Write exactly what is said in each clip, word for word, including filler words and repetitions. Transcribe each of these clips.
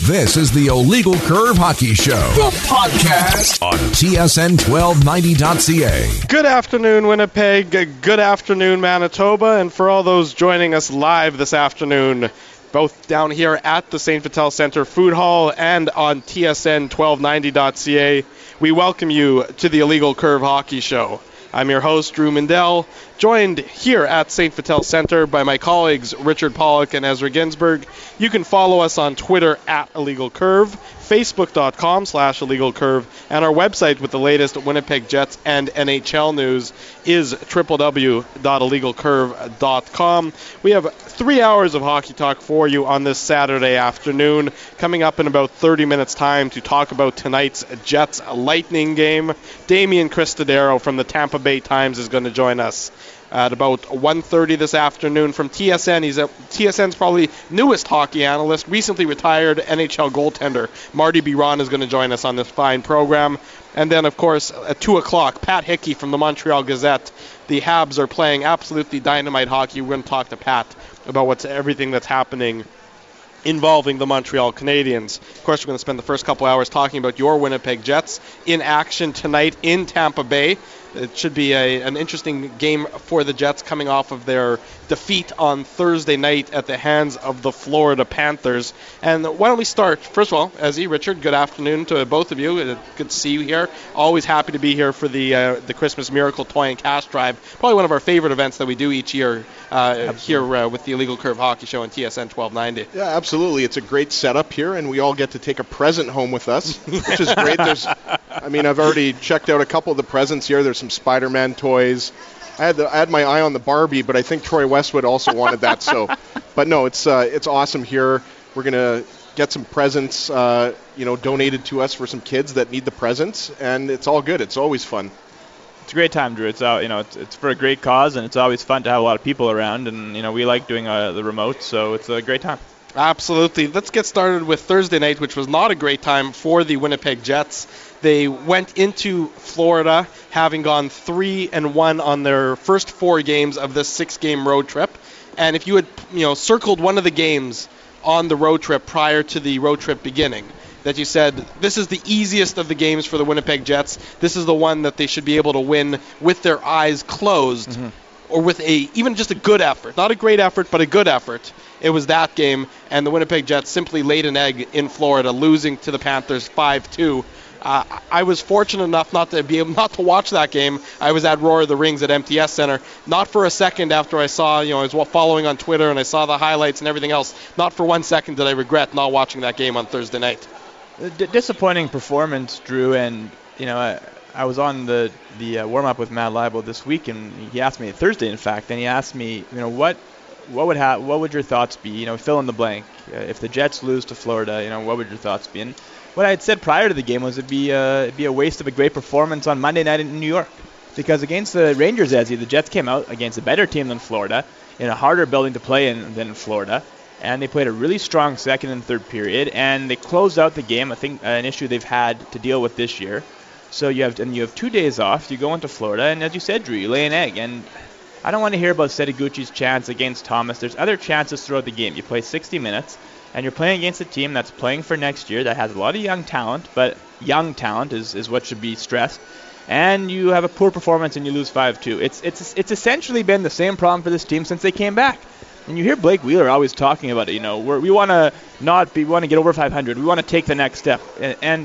This is the Illegal Curve Hockey Show, the podcast on T S N twelve ninety dot C A. Good afternoon, Winnipeg. Good afternoon, Manitoba. And for all those joining us live this afternoon, both down here at the Saint Vital Centre Food Hall and on T S N twelve ninety dot C A, we welcome you to the Illegal Curve Hockey Show. I'm your host, Drew Mindell, joined here at Saint Vital Centre by my colleagues Richard Pollock and Ezra Ginsberg. You can follow us on Twitter at Illegal Curve, Facebook.com slash Illegal Curve, and our website with the latest Winnipeg Jets and N H L news is w w w dot illegal curve dot com. We have three hours of hockey talk for you on this Saturday afternoon. Coming up in about thirty minutes time to talk about tonight's Jets Lightning game. Damian Cristodero from the Tampa Bay Times is going to join us at about one thirty this afternoon from T S N. He's a, T S N's probably newest hockey analyst, recently retired N H L goaltender. Marty Biron is going to join us on this fine program. And then, of course, at two o'clock, Pat Hickey from the Montreal Gazette. The Habs are playing absolutely dynamite hockey. We're going to talk to Pat about what's everything that's happening involving the Montreal Canadiens. Of course, we're going to spend the first couple hours talking about your Winnipeg Jets in action tonight in Tampa Bay. It should be a, an interesting game for the Jets coming off of their defeat on Thursday night at the hands of the Florida Panthers. And why don't we start? First of all, Ezzy, Richard, good afternoon to both of you. Good to see you here. Always happy to be here for the uh, the Christmas Miracle Toy and Cash Drive. Probably one of our favorite events that we do each year uh, here uh, with the Illegal Curve Hockey Show on T S N twelve ninety. Yeah, absolutely. It's a great setup here, and we all get to take a present home with us, which is great. There's, I mean, I've already checked out a couple of the presents here. There's some Spider-Man toys. I had the, I had my eye on the Barbie, but I think Troy Westwood also wanted that. So, but no, it's uh, it's awesome here. We're gonna get some presents, uh, you know, donated to us for some kids that need the presents, and it's all good. It's always fun. It's a great time, Drew. It's uh, you know, it's, it's for a great cause, and it's always fun to have a lot of people around. And you know, we like doing uh, the remote, so it's a great time. Absolutely. Let's get started with Thursday night, which was not a great time for the Winnipeg Jets. They went into Florida having gone three and one on their first four games of this six-game road trip. And if you had, you know, circled one of the games on the road trip prior to the road trip beginning, that you said, this is the easiest of the games for the Winnipeg Jets. This is the one that they should be able to win with their eyes closed, mm-hmm. or with a even just a good effort. Not a great effort, but a good effort. It was that game, and the Winnipeg Jets simply laid an egg in Florida, losing to the Panthers five two. Uh, I was fortunate enough not to be able not to watch that game. I was at Roar of the Rings at M T S Center. Not for a second after I saw, you know, I was following on Twitter and I saw the highlights and everything else. Not for one second did I regret not watching that game on Thursday night. D- disappointing performance, Drew, and you know, I, I was on the the uh, warm up with Matt Leibel this week, and he asked me Thursday, in fact, and he asked me, you know, what what would ha- what would your thoughts be? You know, fill in the blank. Uh, if the Jets lose to Florida, you know, what would your thoughts be? And what I had said prior to the game was it'd be, uh, it'd be a waste of a great performance on Monday night in New York. Because against the Rangers, Ezzy, the Jets came out against a better team than Florida, in a harder building to play in than Florida, and they played a really strong second and third period, and they closed out the game, I think uh, an issue they've had to deal with this year. So you have and you have two days off, you go into Florida, and as you said, Drew, you lay an egg. And I don't want to hear about Setaguchi's chance against Thomas. There's other chances throughout the game. You play sixty minutes. And you're playing against a team that's playing for next year, that has a lot of young talent, but young talent is, is what should be stressed. And you have a poor performance and you lose five two. It's it's it's essentially been the same problem for this team since they came back. And you hear Blake Wheeler always talking about it. You know, we're, we want to not be, we want to get over five hundred. We want to take the next step. And, and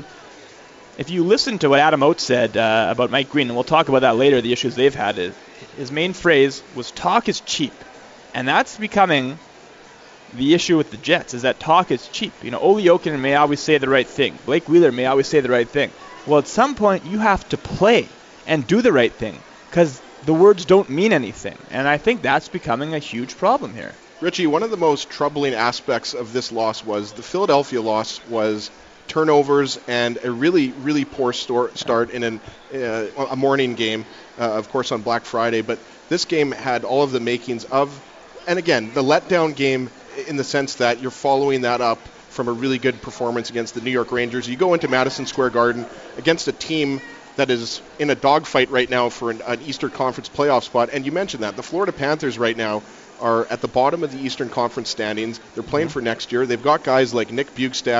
if you listen to what Adam Oates said uh, about Mike Green, and we'll talk about that later, the issues they've had, his main phrase was talk is cheap, and that's becoming the issue with the Jets, is that talk is cheap. You know, Olli Jokinen may always say the right thing. Blake Wheeler may always say the right thing. Well, at some point, you have to play and do the right thing, because the words don't mean anything. And I think that's becoming a huge problem here. Richie, one of the most troubling aspects of this loss was the Philadelphia loss was turnovers and a really, really poor store, start in an, uh, a morning game, uh, of course, on Black Friday. But this game had all of the makings of, and again, the letdown game in the sense that you're following that up from a really good performance against the New York Rangers. You go into Madison Square Garden against a team that is in a dogfight right now for an, an Eastern Conference playoff spot, and you mentioned that. The Florida Panthers right now are at the bottom of the Eastern Conference standings. They're playing for next year. They've got guys like Nick Bjugstad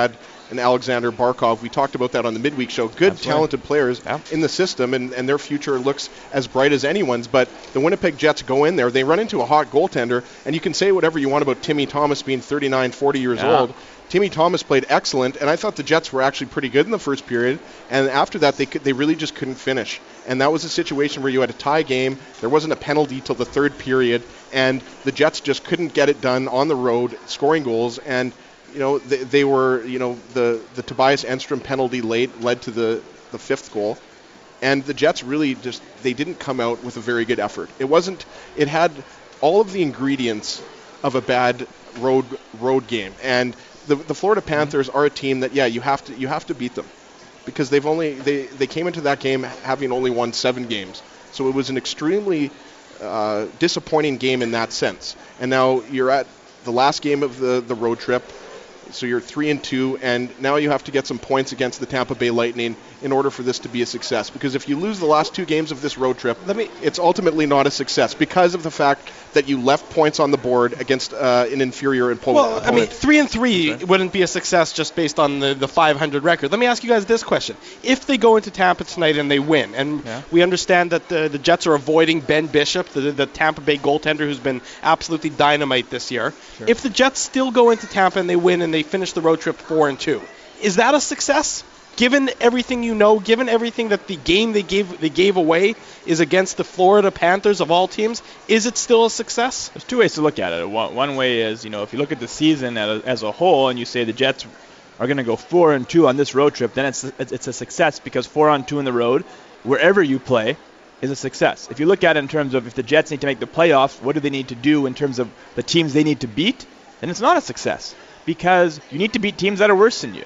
and Alexander Barkov. We talked about that on the midweek show. Good, Absolutely. talented players Yeah. in the system, and, and their future looks as bright as anyone's. But the Winnipeg Jets go in there. They run into a hot goaltender, and you can say whatever you want about Timmy Thomas being thirty-nine, forty years Yeah. old. Timmy Thomas played excellent, and I thought the Jets were actually pretty good in the first period. And after that, they could, they really just couldn't finish. And that was a situation where you had a tie game. There wasn't a penalty till the third period, and the Jets just couldn't get it done on the road, scoring goals. And you know they, they were, you know, the the Tobias Enstrom penalty late led to the the fifth goal. And the Jets really just they didn't come out with a very good effort. It wasn't. It had all of the ingredients of a bad road road game. And The, the Florida Panthers are a team that, yeah, you have to you have to beat them, because they've only they, they came into that game having only won seven games. So it was an extremely uh, disappointing game in that sense. And now you're at the last game of the, the road trip, so you're three and two, and now you have to get some points against the Tampa Bay Lightning in order for this to be a success. Because if you lose the last two games of this road trip, Let me- it's ultimately not a success because of the fact that you left points on the board against uh, an inferior opponent. Well, I mean, three and three wouldn't be a success just based on the, the five hundred record. Let me ask you guys this question: if they go into Tampa tonight and they win, and Yeah. we understand that the, the Jets are avoiding Ben Bishop, the, the Tampa Bay goaltender who's been absolutely dynamite this year. Sure. If the Jets still go into Tampa and they win and they finish the road trip four and two, is that a success? Given everything you know, given everything that the game they gave they gave away is against the Florida Panthers of all teams, is it still a success? There's two ways to look at it. One, one way is, you know, if you look at the season as a, as a whole and you say the Jets are going to go four and two on this road trip, then it's it's it's a success, because four on two on the road, wherever you play, is a success. If you look at it in terms of if the Jets need to make the playoffs, what do they need to do in terms of the teams they need to beat, then it's not a success, because you need to beat teams that are worse than you.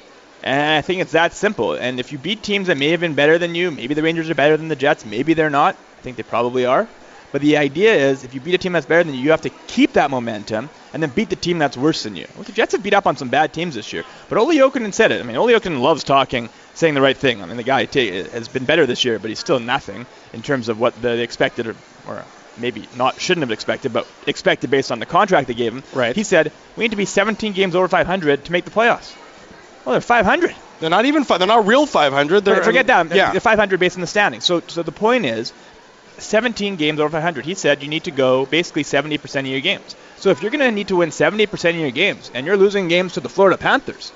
And I think it's that simple. And if you beat teams that may have been better than you, maybe the Rangers are better than the Jets, maybe they're not. I think they probably are. But the idea is, if you beat a team that's better than you, you have to keep that momentum and then beat the team that's worse than you. Well, the Jets have beat up on some bad teams this year. But Ole Jokinen said it. I mean, Ole Jokinen loves talking, saying the right thing. I mean, the guy t- has been better this year, but he's still nothing in terms of what they expected, or, or maybe not shouldn't have expected, but expected based on the contract they gave him. Right. He said, we need to be seventeen games over five hundred to make the playoffs. Well, they're five hundred. They're not even. Fi- they're not real five hundred. They're Forget that. Yeah. They're five hundred based on the standings. So, so the point is, seventeen games over five hundred. He said you need to go basically seventy percent of your games. So if you're going to need to win seventy percent of your games, and you're losing games to the Florida Panthers,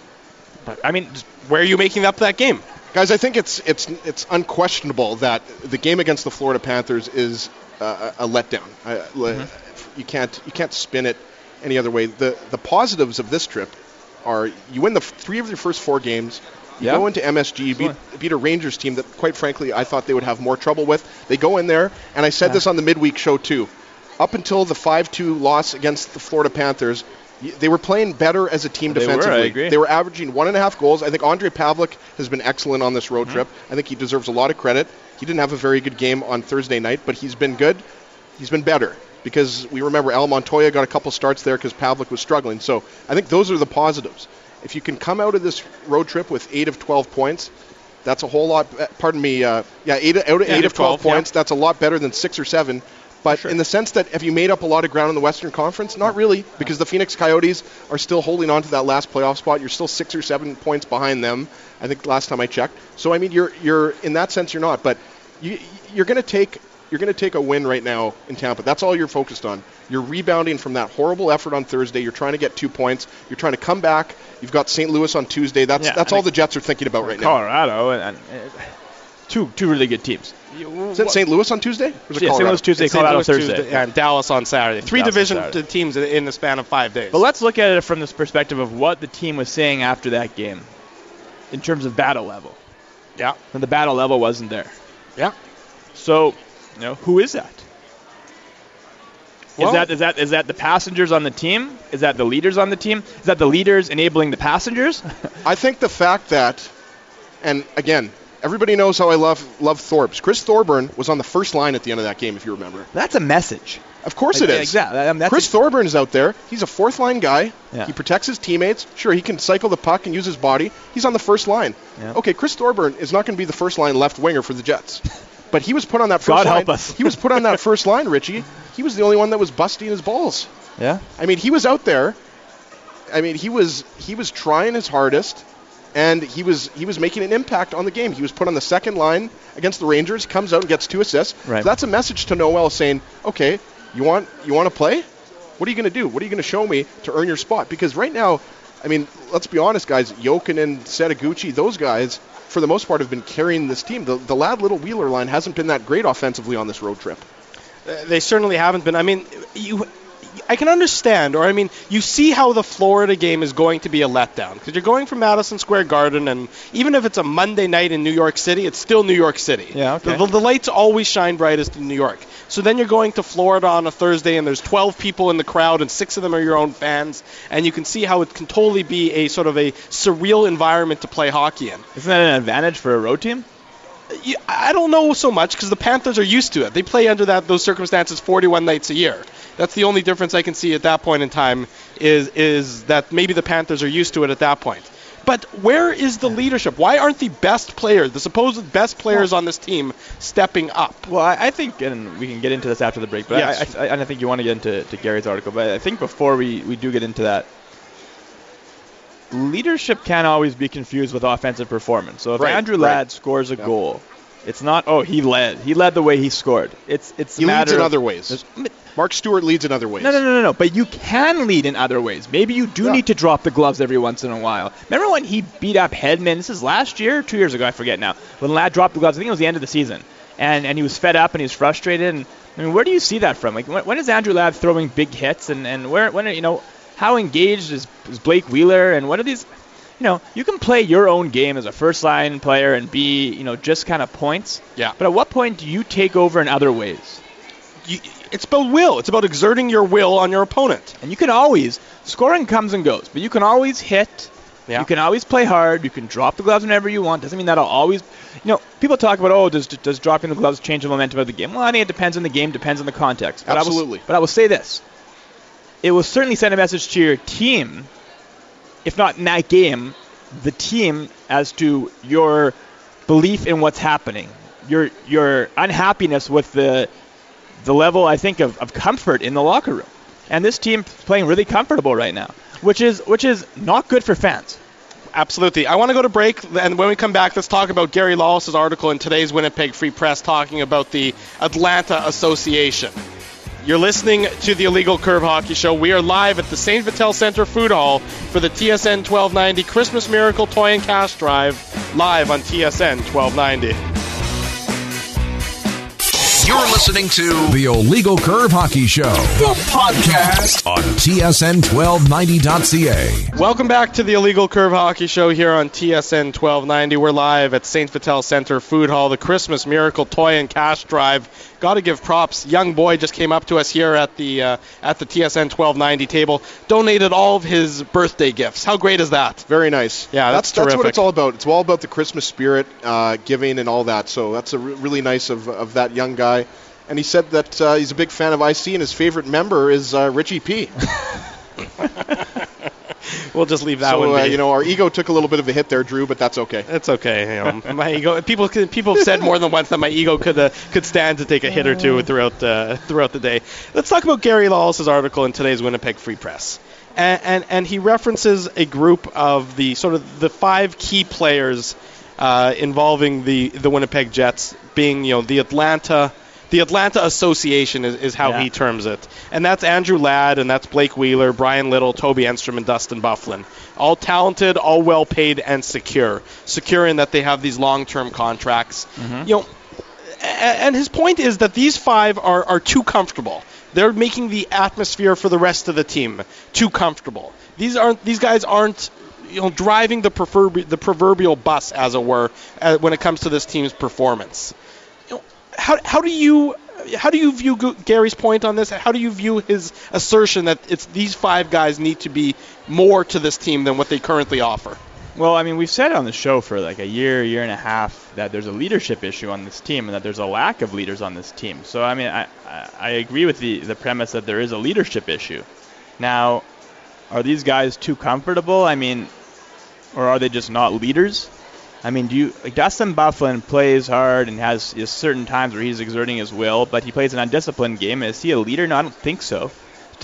I mean, just, Where are you making up that game? Guys, I think it's it's it's unquestionable that the game against the Florida Panthers is uh, a letdown. I, mm-hmm. You can't you can't spin it any other way. The the positives of this trip are you win the f- three of your first four games. You Yeah. go into M S G, you beat, beat a Rangers team that, quite frankly, I thought they would have more trouble with. They go in there, and I said Yeah. this on the midweek show too. Up until the five two loss against the Florida Panthers, y- they were playing better as a team They were, I defensively. agree. They were averaging one and a half goals. I think Andre Pavlik has been excellent on this road Mm-hmm. trip. I think he deserves a lot of credit. He didn't have a very good game on Thursday night, but he's been good. He's been better, because we remember Al Montoya got a couple starts there because Pavlik was struggling. So I think those are the positives. If you can come out of this road trip with eight of twelve points, that's a whole lot. Pardon me. Uh, yeah, eight out of Yeah, eight of twelve, twelve, points. yeah. That's a lot better than six or seven. But Sure. in the sense that, have you made up a lot of ground in the Western Conference? Not really, because the Phoenix Coyotes are still holding on to that last playoff spot. You're still six or seven points behind them, I think, last time I checked. So I mean, you're you're in that sense you're not. But you you're going to take you're going to take a win right now in Tampa. That's all you're focused on. You're rebounding from that horrible effort on Thursday. You're trying to get two points. You're trying to come back. You've got Saint Louis on Tuesday. That's Yeah, that's I all think- the Jets are thinking about right now. Colorado, and, and uh, two two really good teams. Is it Saint Louis on Tuesday? Or is it Yeah, Saint Colorado? Louis Tuesday, Saint Colorado Louis Thursday. Tuesday, and Dallas on Saturday. Three Dallas on division Saturday. t- teams in- in the span of five days. But let's look at it from this perspective of what the team was saying after that game, in terms of battle level. yeah, And the battle level wasn't there. yeah. So, you know, who is that? Well- is that is that is that the passengers on the team? Is that the leaders on the team? Is that the leaders enabling the passengers? I think the fact that, and again, everybody knows how I love love Thorbs. Chris Thorburn was on the first line at the end of that game, if you remember. That's a message. Of course it Yeah, is. exactly. I mean, that's Chris a- Thorburn is out there. He's a fourth line guy. Yeah. He protects his teammates. Sure, he can cycle the puck and use his body. He's on the first line. Yeah. Okay, Chris Thorburn is not going to be the first line left winger for the Jets. But he was put on that first God line. help us. He was put on that first line, Richie. He was the only one that was busting his balls. Yeah. I mean, he was out there. I mean, he was he was trying his hardest and he was he was making an impact on the game. He was put on the second line against the Rangers, comes out and gets two assists. Right. So that's a message to Noel saying, okay, you want you want to play? What are you going to do? What are you going to show me to earn your spot? Because right now, I mean, let's be honest, guys, Jokinen, Setaguchi, those guys, for the most part, have been carrying this team. The, the Ladd Little Wheeler line hasn't been that great offensively on this road trip. Uh, they certainly haven't been. I mean, you, I can understand, or I mean, you see how the Florida game is going to be a letdown because you're going from Madison Square Garden, and even if it's a Monday night in New York City, it's still New York City. Yeah, okay. The, the, the lights always shine brightest in New York. So then you're going to Florida on a Thursday, and there's twelve people in the crowd, and six of them are your own fans, and you can see how it can totally be a sort of a surreal environment to play hockey in. Isn't that an advantage for a road team? Yeah, I don't know so much because the Panthers are used to it. They play under that those circumstances forty-one nights a year. That's the only difference I can see at that point in time is is that maybe the Panthers are used to it at that point. But where is the leadership? Why aren't the best players, the supposed best players on this team, stepping up? Well, I, I think, and we can get into this after the break, but Yes. I, I, I think you want to get into to Gary's article, but I think before we, we do get into that, leadership can always be confused with offensive performance. So if Right, Andrew right. Ladd scores a Yeah. goal, it's not, oh, he led. He led the way he scored. It's it's He a leads matter in of- other ways. Mark Stewart leads in other ways. No, no, no, no, no. But you can lead in other ways. Maybe you do Yeah. need to drop the gloves every once in a while. Remember when he beat up Hedman? This is last year, two years ago, I forget now. When Ladd dropped the gloves, I think it was the end of the season, and and he was fed up and he was frustrated. And I mean, where do you see that from? Like, when, when is Andrew Ladd throwing big hits? And and where when are, you know, how engaged is, is Blake Wheeler? And what are these? You know, you can play your own game as a first line player and be, you know, just kind of points. Yeah. But at what point do you take over in other ways? You, it's about will. It's about exerting your will on your opponent. And you can always, scoring comes and goes, but you can always hit. Yeah. You can always play hard. You can drop the gloves whenever you want. Doesn't mean that'll always, you know, people talk about, oh, does does dropping the gloves change the momentum of the game? Well, I think it depends on the game, depends on the context. But Absolutely. I will, but I will say this. It will certainly send a message to your team, if not in that game, the team, as to your belief in what's happening, your your unhappiness with the the level, I think, of, of comfort in the locker room. And this team playing really comfortable right now, which is which is not good for fans. Absolutely. I want to go to break, and when we come back, let's talk about Gary Lawless's article in today's Winnipeg Free Press talking about the Atlanta Association. You're listening to the Illegal Curve Hockey Show. We are live at the Saint Vital Center Food Hall for the T S N twelve ninety Christmas Miracle Toy and Cash Drive, live on T S N twelve ninety. You're listening to the Illegal Curve Hockey Show, the podcast on T S N twelve ninety dot C A. Welcome back to the Illegal Curve Hockey Show here on T S N twelve ninety. We're live at Saint Vital Center Food Hall, the Christmas Miracle Toy and Cash Drive. Got to give props. Young boy just came up to us here at the uh, at the T S N twelve ninety table, donated all of his birthday gifts. How great is that? Very nice. Yeah, that's that's, that's what terrific. it's all about. It's all about the Christmas spirit, uh, giving, and all that. So that's a re- really nice of of that young guy. And he said that uh, he's a big fan of I C, and his favorite member is uh, Richie P. We'll just leave that so, one be. uh, you know, our ego took a little bit of a hit there, Drew, but that's okay. It's okay. You know, my ego. People could- people have said more than once that my ego could uh, could stand to take a hit or two throughout uh, throughout the day. Let's talk about Gary Lawless's article in today's Winnipeg Free Press, and, and and he references a group of the sort of the five key players uh, involving the the Winnipeg Jets, being you know the Atlanta. The Atlanta Association is, is how Yeah. he terms it. And that's Andrew Ladd, and that's Blake Wheeler, Brian Little, Toby Enstrom, and Dustin Byfuglien. All talented, all well paid, and secure. Secure in that they have these long-term contracts. Mm-hmm. You know, a- and his point is that these five are, are too comfortable. They're making the atmosphere for the rest of the team too comfortable. These aren't these guys aren't you know driving the proverbial the proverbial bus, as it were, uh, when it comes to this team's performance. How how do you how do you view G- Gary's point on this? How do you view his assertion that it's these five guys need to be more to this team than what they currently offer? Well, I mean, we've said on the show for like a year, year and a half that there's a leadership issue on this team and that there's a lack of leaders on this team. So, I mean, I, I, I agree with the, the premise that there is a leadership issue. Now, are these guys too comfortable? I mean, or are they just not leaders? I mean, do you like Dustin Byfuglien plays hard and has, has certain times where he's exerting his will, but he plays an undisciplined game. Is he a leader? No, I don't think so.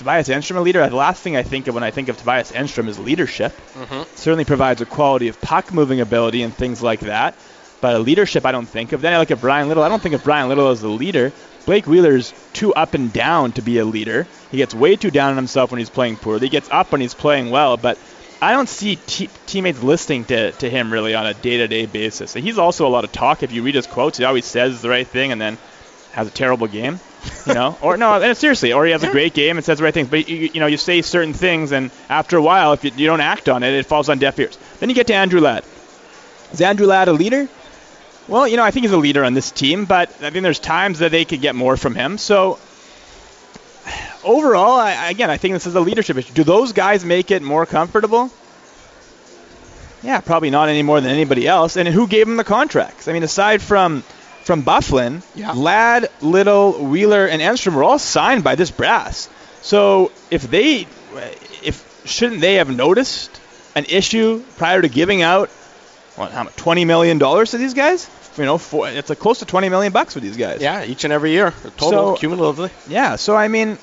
Tobias Enstrom a leader? The last thing I think of when I think of Tobias Enstrom is leadership. Mm-hmm. Certainly provides a quality of puck-moving ability and things like that. But a leadership I don't think of. Then I look at Brian Little. I don't think of Brian Little as a leader. Blake Wheeler's too up and down to be a leader. He gets way too down on himself when he's playing poorly. He gets up when he's playing well, but I don't see te- teammates listening to, to him really on a day-to-day basis. And he's also a lot of talk. If you read his quotes, he always says the right thing and then has a terrible game, you know. Or no, and seriously, or he has a great game and says the right things. But you, you know, you say certain things, and after a while, if you, you don't act on it, it falls on deaf ears. Then you get to Andrew Ladd. Is Andrew Ladd a leader? Well, you know, I think he's a leader on this team, but I think there's times that they could get more from him. So overall, I, again, I think this is a leadership issue. Do those guys make it more comfortable? Yeah, probably not any more than anybody else. And who gave them the contracts? I mean, aside from from Byfuglien, yeah. Ladd, Little, Wheeler, and Enstrom were all signed by this brass. So if they, if shouldn't they have noticed an issue prior to giving out what, how much, twenty million dollars to these guys? You know, for, it's a close to twenty million bucks for these guys. Yeah, each and every year, total so, cumulatively. Yeah, so I mean,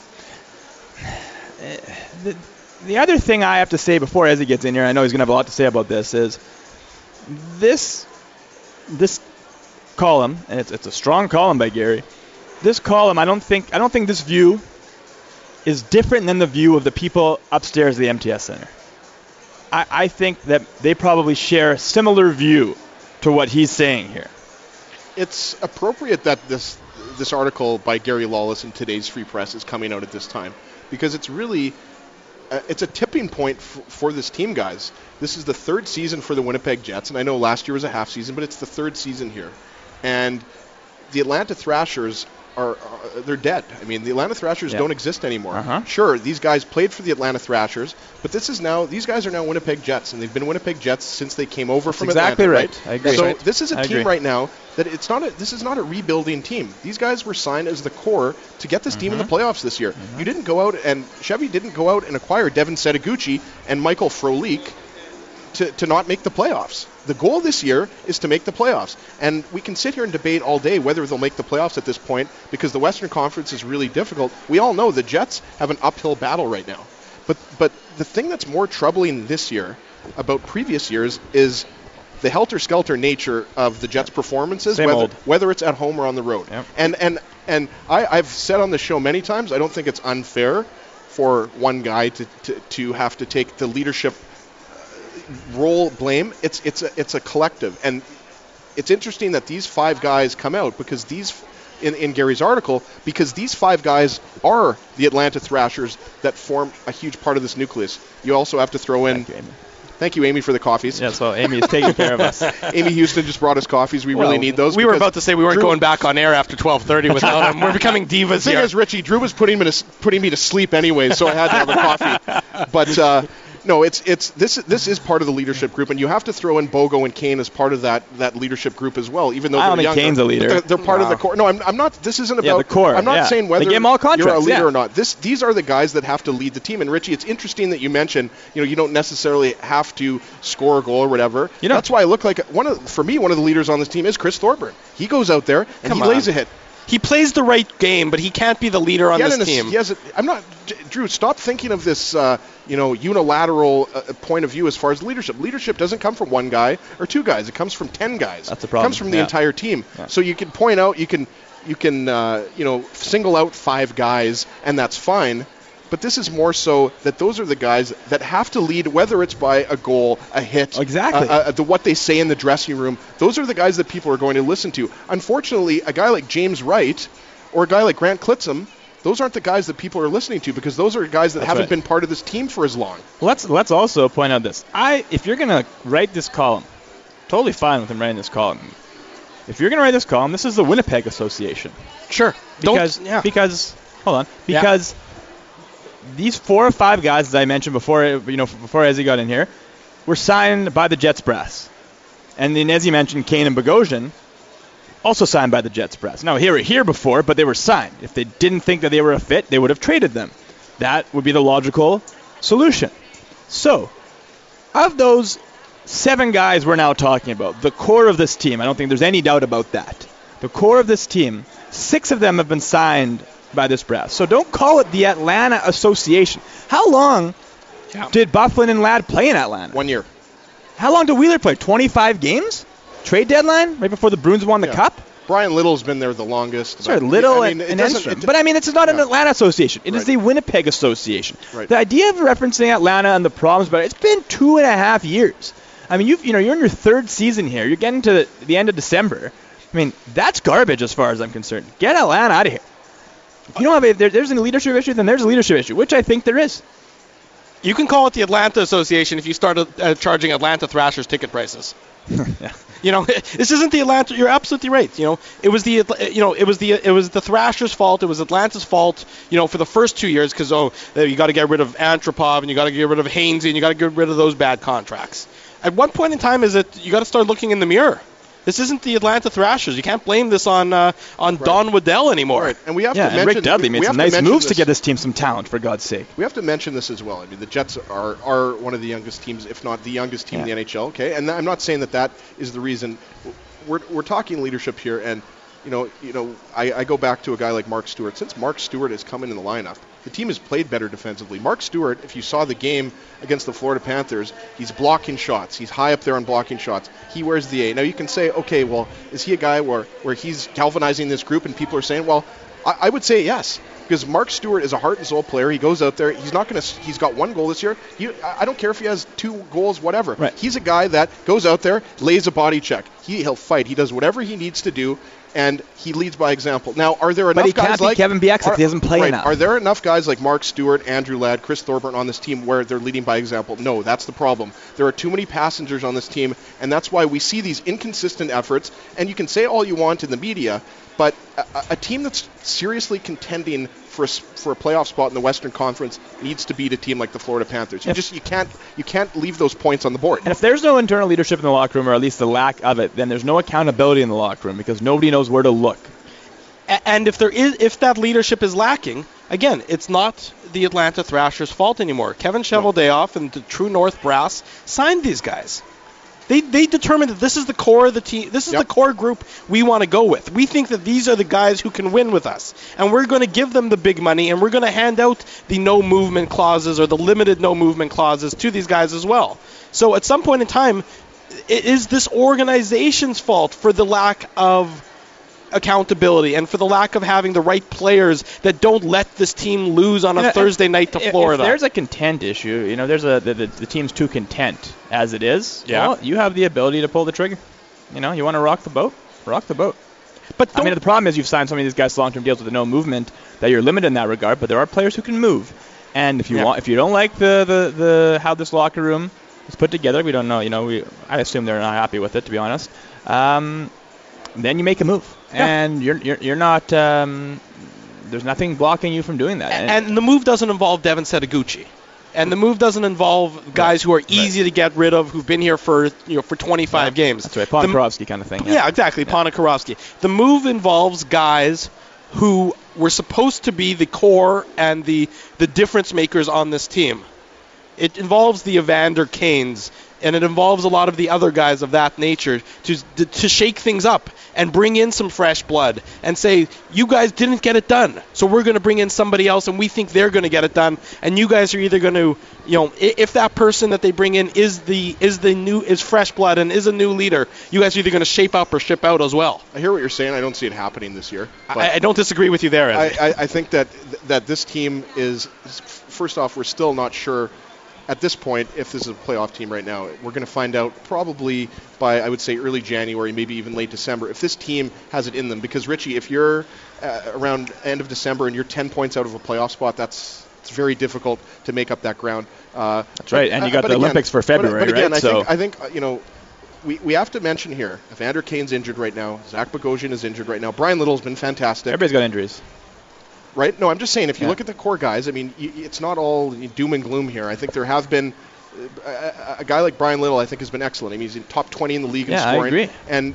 the, the other thing I have to say before Ezzy gets in here, I know he's going to have a lot to say about this, is this this column, and it's it's a strong column by Gary. This column, I don't think I don't think this view is different than the view of the people upstairs at the M T S Center. I, I think that they probably share a similar view to what he's saying here. It's appropriate that this this article by Gary Lawless in today's Free Press is coming out at this time, because it's really uh, it's a tipping point f- for this team, guys. This is the third season for the Winnipeg Jets, and I know last year was a half season, but it's the third season here. And the Atlanta Thrashers are uh, they're dead. I mean, the Atlanta Thrashers yeah. don't exist anymore. Uh-huh. Sure, these guys played for the Atlanta Thrashers, but this is now these guys are now Winnipeg Jets, and they've been Winnipeg Jets since they came over That's from exactly Atlanta. right. I agree. So right. this is a I team agree. right now that it's not a, this is not a rebuilding team. These guys were signed as the core to get this mm-hmm. team in the playoffs this year. Mm-hmm. You didn't go out and Chevy didn't go out and acquire Devin Setaguchi and Michael Frolik to, to not make the playoffs. The goal this year is to make the playoffs. And we can sit here and debate all day whether they'll make the playoffs at this point, because the Western Conference is really difficult. We all know the Jets have an uphill battle right now. But but the thing that's more troubling this year about previous years is the helter-skelter nature of the Jets' performances, Same whether, old. whether it's at home or on the road. Yep. And and and I, I've said on the show many times, I don't think it's unfair for one guy to, to, to have to take the leadership role blame. It's it's a it's a collective, and it's interesting that these five guys come out because these in, in Gary's article because these five guys are the Atlanta Thrashers that form a huge part of this nucleus. You also have to throw in. Thank you, Amy. Thank you, Amy, for the coffees. Yeah, so Amy is taking care of us. Amy Houston just brought us coffees. We well, really need those. We were about to say we weren't Drew, going back on air after twelve thirty without them. We're becoming divas the thing here. is, Richie, Drew was putting me to putting me to sleep anyway, so I had to have a coffee. But uh, no, it's it's this this is part of the leadership group, and you have to throw in Bogo and Kane as part of that, that leadership group as well. Even though I they're don't think younger, Kane's a leader. They're, they're part Wow. of the core. No, I'm, I'm not. This isn't about Yeah, the core, I'm not yeah. saying whether They gave them all you're a contracts, leader yeah. or not. This these are the guys that have to lead the team. And Richie, it's interesting that you mentioned you know you don't necessarily have to score a goal or whatever. You know. That's why I look like one of for me one of the leaders on this team is Chris Thorburn. He goes out there and Come he on. lays a hit. He plays the right game, but he can't be the leader on He this has an- team. he has a, I'm not, D- Drew. Stop thinking of this, uh, you know, unilateral uh, point of view as far as leadership. Leadership doesn't come from one guy or two guys. It comes from ten guys. That's the problem. It comes from the Yeah. entire team. Yeah. So you can point out, you can, you can, uh, you know, single out five guys, and that's fine. But this is more so that those are the guys that have to lead, whether it's by a goal, a hit, Exactly. uh, uh, the, what they say in the dressing room. Those are the guys that people are going to listen to. Unfortunately, a guy like James Wright or a guy like Grant Klitzum, those aren't the guys that people are listening to, because those are guys that That's haven't right. been part of this team for as long. Let's let's also point out this. I if you're gonna write this column, totally fine with him writing this column. If you're gonna write this column, this is the Winnipeg Association. Sure. Because Don't, yeah. because hold on. Yeah. Because these four or five guys, as I mentioned before, you know, before Ezzy got in here, were signed by the Jets brass. And then, as you mentioned, Kane and Bogosian, also signed by the Jets brass. Now, they were here before, but they were signed. If they didn't think that they were a fit, they would have traded them. That would be the logical solution. So, of those seven guys we're now talking about, the core of this team, I don't think there's any doubt about that. The core of this team, six of them have been signed by this brass. So don't call it the Atlanta Association. How long yeah. did Byfuglien and Ladd play in Atlanta? One year. How long did Wheeler play? twenty-five games? Trade deadline? Right before the Bruins won the yeah. Cup? Brian Little's been there the longest. Sorry, Little I mean, and, and Enstrom. But, I mean, it's not yeah. an Atlanta association. It right. is the Winnipeg Association. Right. The idea of referencing Atlanta and the problems about it, it's been two and a half years. I mean, you've, you know, you're in your third season here. You're getting to the, the end of December. I mean, that's garbage as far as I'm concerned. Get Atlanta out of here. If you don't have a, if there, there's a leadership issue, then there's a leadership issue, which I think there is. You can call it the Atlanta Association if you start uh, charging Atlanta Thrashers ticket prices. yeah. You know, this isn't the Atlanta. You're absolutely right. You know, it was the you know it was the it was the Thrashers' fault. It was Atlanta's fault. You know, for the first two years because oh, you got to get rid of Antropov and you got to get rid of Hainsey and you got to get rid of those bad contracts. At one point in time, is it you got to start looking in the mirror. This isn't the Atlanta Thrashers. You can't blame this on uh, on right. Don Waddell anymore. Right. And we have yeah, to and mention Rick Dudley made some nice moves this. to get this team some talent, for God's sake. We have to mention this as well. I mean, the Jets are, are one of the youngest teams, if not the youngest team yeah. in the N H L. Okay, and I'm not saying that that is the reason. We're we're talking leadership here, and you know, you know, I, I go back to a guy like Mark Stewart. Since Mark Stewart has come into the lineup, the team has played better defensively. Mark Stewart, if you saw the game against the Florida Panthers, he's blocking shots. He's high up there on blocking shots. He wears the A. Now you can say, okay, well, is he a guy where, where he's galvanizing this group and people are saying, well, I, I would say yes. Because Mark Stewart is a heart and soul player. He goes out there. He's not going to. He's got one goal this year. He, I don't care if he has two goals, whatever. Right. He's a guy that goes out there, lays a body check. He, he'll fight. He does whatever he needs to do, and he leads by example. Now, are there enough but he guys can't like be Kevin Bieksa if he doesn't play right, enough? Are there enough guys like Mark Stewart, Andrew Ladd, Chris Thorburn on this team where they're leading by example? No, that's the problem. There are too many passengers on this team, and that's why we see these inconsistent efforts. And you can say all you want in the media, but a, a team that's seriously contending for a, for a playoff spot in the Western Conference needs to beat a team like the Florida Panthers. You if, just you can't you can't leave those points on the board. And if there's no internal leadership in the locker room, or at least the lack of it, then there's no accountability in the locker room because nobody knows where to look. And if there is, if that leadership is lacking, again, it's not the Atlanta Thrashers' fault anymore. Kevin Cheveldayoff and the True North brass signed these guys. They they determined that this is the core of the team. This is yep. the core group we want to go with. We think that these are the guys who can win with us, and we're going to give them the big money, and we're going to hand out the no movement clauses or the limited no movement clauses to these guys as well. So at some point in time, it is this organization's fault for the lack of accountability and for the lack of having the right players that don't let this team lose on a you know, Thursday if, night to if, Florida. If there's a content issue, you know, there's a the, the, the team's too content as it is. Yeah. Well, you have the ability to pull the trigger. You know, you want to rock the boat, rock the boat. But I mean, the problem is you've signed so many of these guys to long-term deals with no movement that you're limited in that regard. But there are players who can move, and if you yeah. want, if you don't like the, the, the how this locker room is put together, we don't know. You know, we I assume they're not happy with it, to be honest. Um, then you make a move. Yeah. And you're, you're you're not. Um, there's nothing blocking you from doing that. And, and the move doesn't involve Devin Setaguchi, and the move doesn't involve guys right. who are easy right. to get rid of, who've been here for you know for twenty-five yeah. games. That's right, Ponikarovsky kind of thing. Yeah, yeah exactly, yeah. Ponikarovsky. The move involves guys who were supposed to be the core and the the difference makers on this team. It involves the Evander Kanes, and it involves a lot of the other guys of that nature to to shake things up and bring in some fresh blood and say, you guys didn't get it done, so we're going to bring in somebody else, and we think they're going to get it done, and you guys are either going to, you know, if that person that they bring in is the is the new is fresh blood and is a new leader, you guys are either going to shape up or ship out as well. I hear what you're saying. I don't see it happening this year. I, I don't disagree with you there, I, I, I think that that this team is, first off, we're still not sure at this point, if this is a playoff team right now. We're going to find out probably by, I would say, early January, maybe even late December, if this team has it in them. Because, Richie, if you're uh, around end of December and you're ten points out of a playoff spot, that's it's very difficult to make up that ground. Uh, that's right, and you got the again, Olympics for February, but, but again, right? I so think, I think uh, you know, we, we have to mention here, Evander Kane's injured right now, Zach Bogosian is injured right now, Brian Little's been fantastic. Everybody's got injuries. Right? No, I'm just saying, if you yeah. look at the core guys, I mean, y- it's not all doom and gloom here. I think there have been A, a guy like Brian Little, I think, has been excellent. I mean, he's in top twenty in the league yeah, in scoring. I agree. And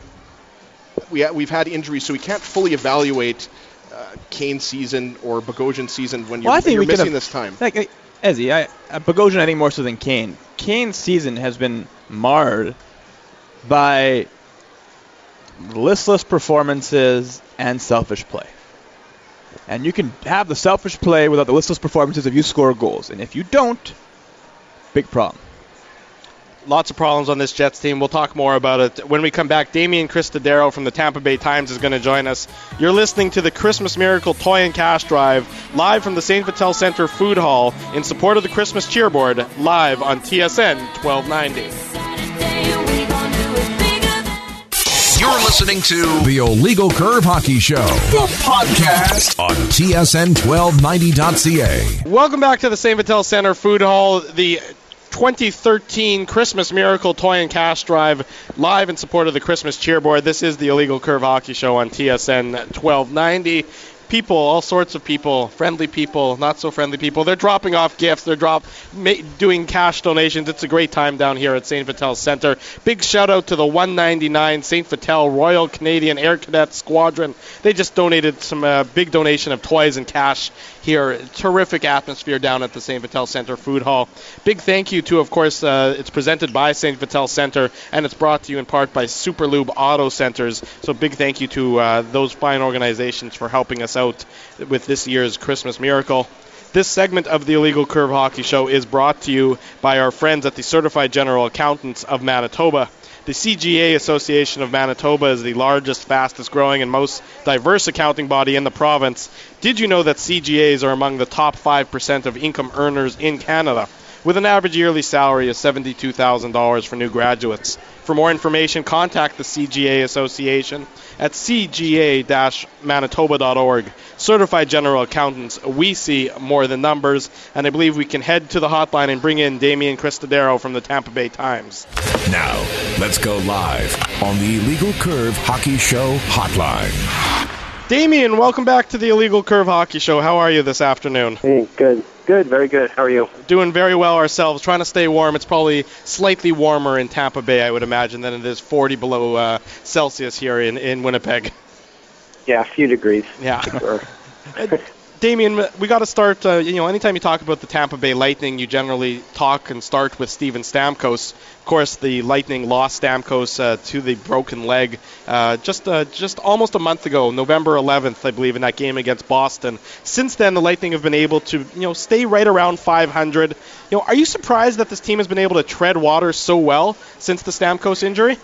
we ha- we've had injuries, so we can't fully evaluate uh, Kane's season or Bogosian's season when you're, well, I think you're we missing have, this time. Like, uh, Ezzy, I, uh, Bogosian, I think, more so than Kane. Kane's season has been marred by listless performances and selfish play. And you can have the selfish play without the listless performances if you score goals. And if you don't, big problem. Lots of problems on this Jets team. We'll talk more about it when we come back. Damian Cristodero from the Tampa Bay Times is going to join us. You're listening to the Christmas Miracle Toy and Cash Drive, live from the Saint Vital Center Food Hall in support of the Christmas Cheerboard, live on T S N twelve ninety. You're listening to the Illegal Curve Hockey Show, the podcast on T S N twelve ninety dot C A. Welcome back to the Saint Vital Center Food Hall, the twenty thirteen Christmas Miracle Toy and Cash Drive, live in support of the Christmas Cheerboard. This is the Illegal Curve Hockey Show on T S N twelve ninety. People, all sorts of people, friendly people, not so friendly people. They're dropping off gifts. They're drop ma- doing cash donations. It's a great time down here at Saint Vital Center. Big shout out to the one ninety-nine Saint Vital Royal Canadian Air Cadet Squadron. They just donated some uh, big donation of toys and cash here. Terrific atmosphere down at the Saint Vital Center Food Hall. Big thank you to, of course, uh, it's presented by Saint Vital Center, and it's brought to you in part by Superlube Auto Centers. So big thank you to uh, those fine organizations for helping us out with this year's Christmas Miracle. This segment of the Illegal Curve Hockey Show is brought to you by our friends at the Certified General Accountants of Manitoba. The C G A Association of Manitoba is the largest, fastest growing, and most diverse accounting body in the province. Did you know that C G As are among the top five percent of income earners in Canada, with an average yearly salary of seventy-two thousand dollars for new graduates? For more information, contact the C G A Association at c g a dash manitoba dot org. Certified General Accountants, we see more than numbers, and I believe we can head to the hotline and bring in Damian Cristodero from the Tampa Bay Times. Now, let's go live on the Illegal Curve Hockey Show hotline. Damian, welcome back to the Illegal Curve Hockey Show. How are you this afternoon? Hey, good. Good, very good. How are you? Doing very well ourselves, trying to stay warm. It's probably slightly warmer in Tampa Bay, I would imagine, than it is forty below uh, Celsius here in, in Winnipeg. Yeah, a few degrees. Yeah. Sure. Damian, we got to start, uh, you know, anytime you talk about the Tampa Bay Lightning, you generally talk and start with Steven Stamkos. Of course, the Lightning lost Stamkos uh, to the broken leg uh, just uh, just almost a month ago, November eleventh, I believe, in that game against Boston. Since then, the Lightning have been able to, you know, stay right around five hundred. You know, are you surprised that this team has been able to tread water so well since the Stamkos injury?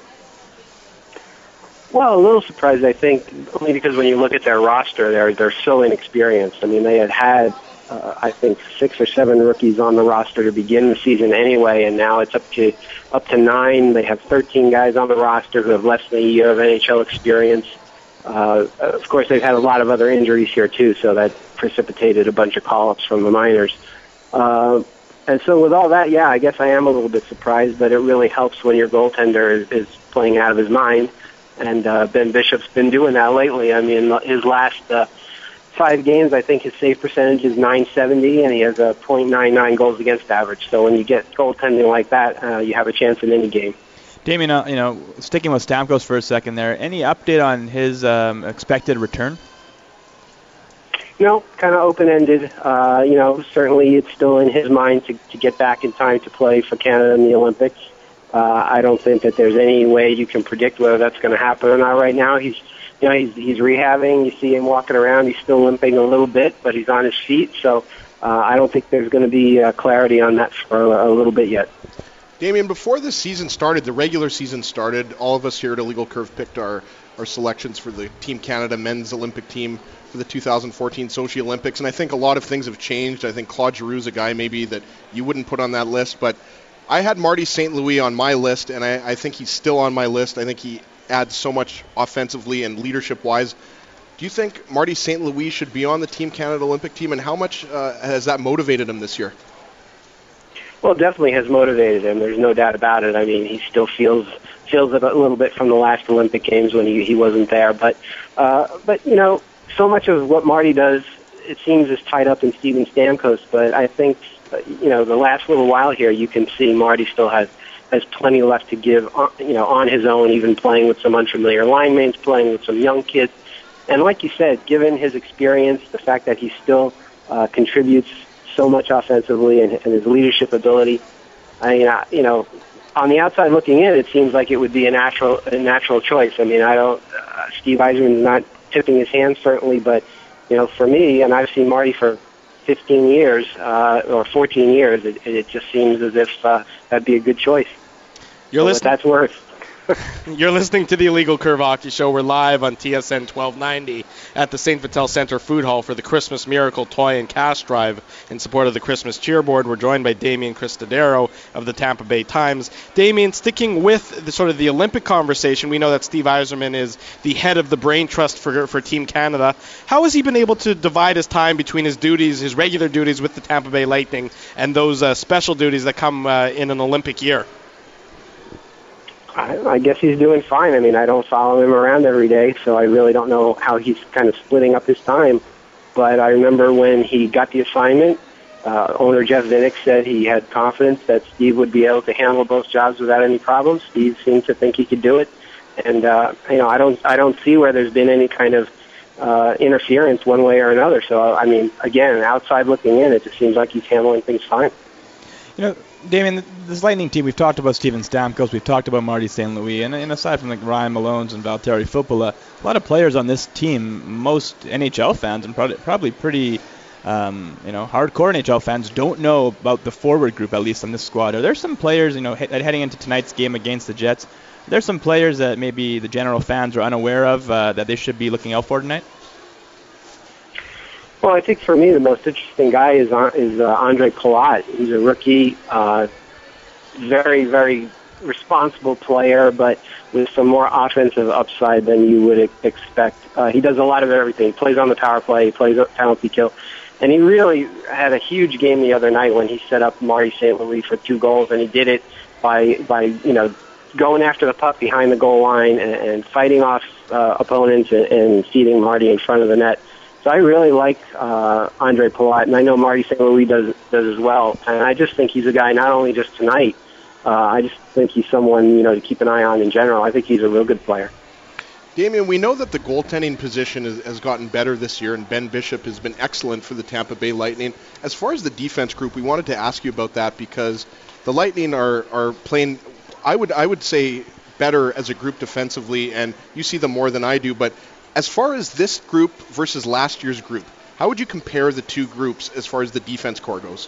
Well, a little surprised, I think, only because when you look at their roster, they're they're so inexperienced. I mean, they had had, uh, I think, six or seven rookies on the roster to begin the season anyway, and now it's up to up to nine. They have thirteen guys on the roster who have less than a year of N H L experience. Uh, of course, they've had a lot of other injuries here too, so that precipitated a bunch of call-ups from the minors. Uh, and so, with all that, yeah, I guess I am a little bit surprised, but it really helps when your goaltender is, is playing out of his mind. And uh, Ben Bishop's been doing that lately. I mean, his last uh, five games, I think his save percentage is nine seventy, and he has a point nine nine goals against average. So when you get goaltending like that, uh, you have a chance in any game. Damian, uh, you know, sticking with Stamkos for a second there, any update on his um, expected return? No, kind of open-ended. Uh, you know, certainly it's still in his mind to, to get back in time to play for Canada in the Olympics. Uh, I don't think that there's any way you can predict whether that's going to happen or not right now. He's, you know, he's he's rehabbing. You see him walking around. He's still limping a little bit, but he's on his feet. So uh, I don't think there's going to be uh, clarity on that for a, a little bit yet. Damian, before the season started, the regular season started, all of us here at Illegal Curve picked our, our selections for the Team Canada men's Olympic team for the two thousand fourteen Sochi Olympics, and I think a lot of things have changed. I think Claude Giroux's a guy maybe that you wouldn't put on that list, but I had Marty Saint Louis on my list, and I, I think he's still on my list. I think he adds so much offensively and leadership-wise. Do you think Marty Saint Louis should be on the Team Canada Olympic team, and how much uh, has that motivated him this year? Well, it definitely has motivated him. There's no doubt about it. I mean, he still feels feels it a little bit from the last Olympic Games when he, he wasn't there. But, uh, but you know, so much of what Marty does, it seems, is tied up in Steven Stamkos, but I think, you know, the last little while here, you can see Marty still has, has plenty left to give, you know, on his own, even playing with some unfamiliar line mates, playing with some young kids. And like you said, given his experience, the fact that he still uh, contributes so much offensively and, and his leadership ability, I mean, I, you know, on the outside looking in, it seems like it would be a natural, a natural choice. I mean, I don't, uh, Steve Yzerman's not tipping his hand, certainly, but you know, for me, and I've seen Marty for fifteen years uh, or fourteen years, it, it just seems as if uh, that'd be a good choice. You're so listening. That's worth. You're listening to the Illegal Curve Hockey Show. We're live on T S N twelve ninety at the Saint Vital Center Food Hall for the Christmas Miracle Toy and Cash Drive in support of the Christmas Cheerboard. We're joined by Damian Cristodero of the Tampa Bay Times. Damian, sticking with the sort of the Olympic conversation, we know that Steve Yzerman is the head of the Brain Trust for for Team Canada. How has he been able to divide his time between his duties, his regular duties with the Tampa Bay Lightning, and those uh, special duties that come uh, in an Olympic year? I, I guess he's doing fine. I mean, I don't follow him around every day, so I really don't know how he's kind of splitting up his time. But I remember when he got the assignment, uh, owner Jeff Vinik said he had confidence that Steve would be able to handle both jobs without any problems. Steve seemed to think he could do it, and uh, you know, I don't, I don't see where there's been any kind of uh, interference one way or another. So, I mean, again, outside looking in, it just seems like he's handling things fine. You know, Damian, this Lightning team, we've talked about Steven Stamkos, we've talked about Marty Saint Louis, and, and aside from like Ryan Malone's and Valtteri Filppula, a lot of players on this team, most N H L fans and probably, probably pretty, um, you know, hardcore N H L fans don't know about the forward group, at least on this squad. Are there some players, you know, he- heading into tonight's game against the Jets, are there some players that maybe the general fans are unaware of uh, that they should be looking out for tonight? Well, I think for me the most interesting guy is is uh, Andre Palat. He's a rookie, uh, very, very responsible player, but with some more offensive upside than you would expect. Uh, he does a lot of everything. He plays on the power play, he plays penalty kill, and he really had a huge game the other night when he set up Marty Saint Louis for two goals, and he did it by, by you know, going after the puck behind the goal line and, and fighting off uh, opponents and, and feeding Marty in front of the net. So I really like uh, Andre Palat, and I know Marty Saint Louis does does as well. And I just think he's a guy not only just tonight. Uh, I just think he's someone you know to keep an eye on in general. I think he's a real good player. Damian, we know that the goaltending position has, has gotten better this year, and Ben Bishop has been excellent for the Tampa Bay Lightning. As far as the defense group, we wanted to ask you about that because the Lightning are are playing. I would I would say better as a group defensively, and you see them more than I do, but. As far as this group versus last year's group, how would you compare the two groups as far as the defense core goes?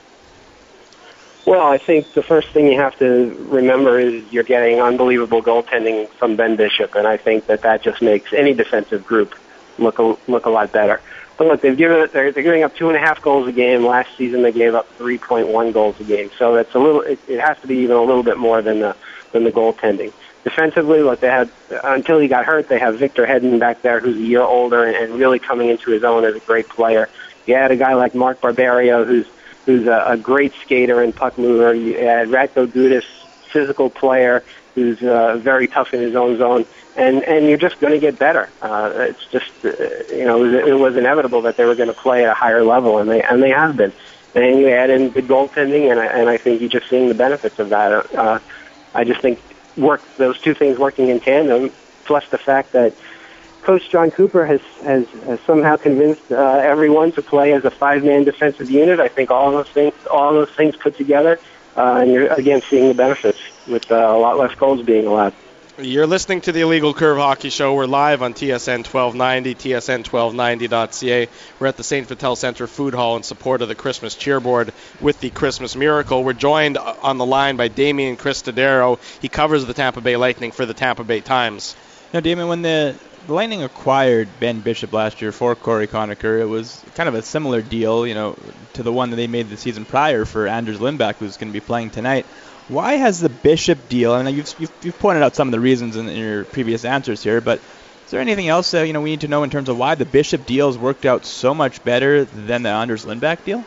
Well, I think the first thing you have to remember is you're getting unbelievable goaltending from Ben Bishop, and I think that that just makes any defensive group look a, look a lot better. But look, they've given it, they're, they're giving up two and a half goals a game. Last season they gave up three point one goals a game, so it's a little. It, it has to be even a little bit more than the than the goaltending. Defensively, look, they had until he got hurt, they have Victor Hedman back there, who's a year older and, and really coming into his own as a great player. You had a guy like Mark Barberio, who's who's a, a great skater and puck mover. You had Radko Gudas, physical player, who's uh, very tough in his own zone, and and you're just going to get better. Uh, it's just uh, you know it was, it was inevitable that they were going to play at a higher level, and they and they have been. And you add in good goaltending, and I, and I think you're just seeing the benefits of that. Uh, I just think. Work those two things working in tandem, plus the fact that Coach John Cooper has has, has somehow convinced uh, everyone to play as a five-man defensive unit. I think all those things, all those things put together, uh, and you're again seeing the benefits with uh, a lot less goals being allowed. You're listening to the Illegal Curve Hockey Show. We're live on T S N twelve ninety, T S N twelve ninety dot C A. We're at the Saint Vital Center Food Hall in support of the Christmas Cheerboard with the Christmas Miracle. We're joined on the line by Damian Cristodero. He covers the Tampa Bay Lightning for the Tampa Bay Times. Now, Damian, when the Lightning acquired Ben Bishop last year for Corey Conacher, it was kind of a similar deal, you know, to the one that they made the season prior for Anders Lindback, who's going to be playing tonight. Why has the Bishop deal, and you've, you've, you've pointed out some of the reasons in, in your previous answers here, but is there anything else that you know we need to know in terms of why the Bishop deal has worked out so much better than the Anders Lindback deal?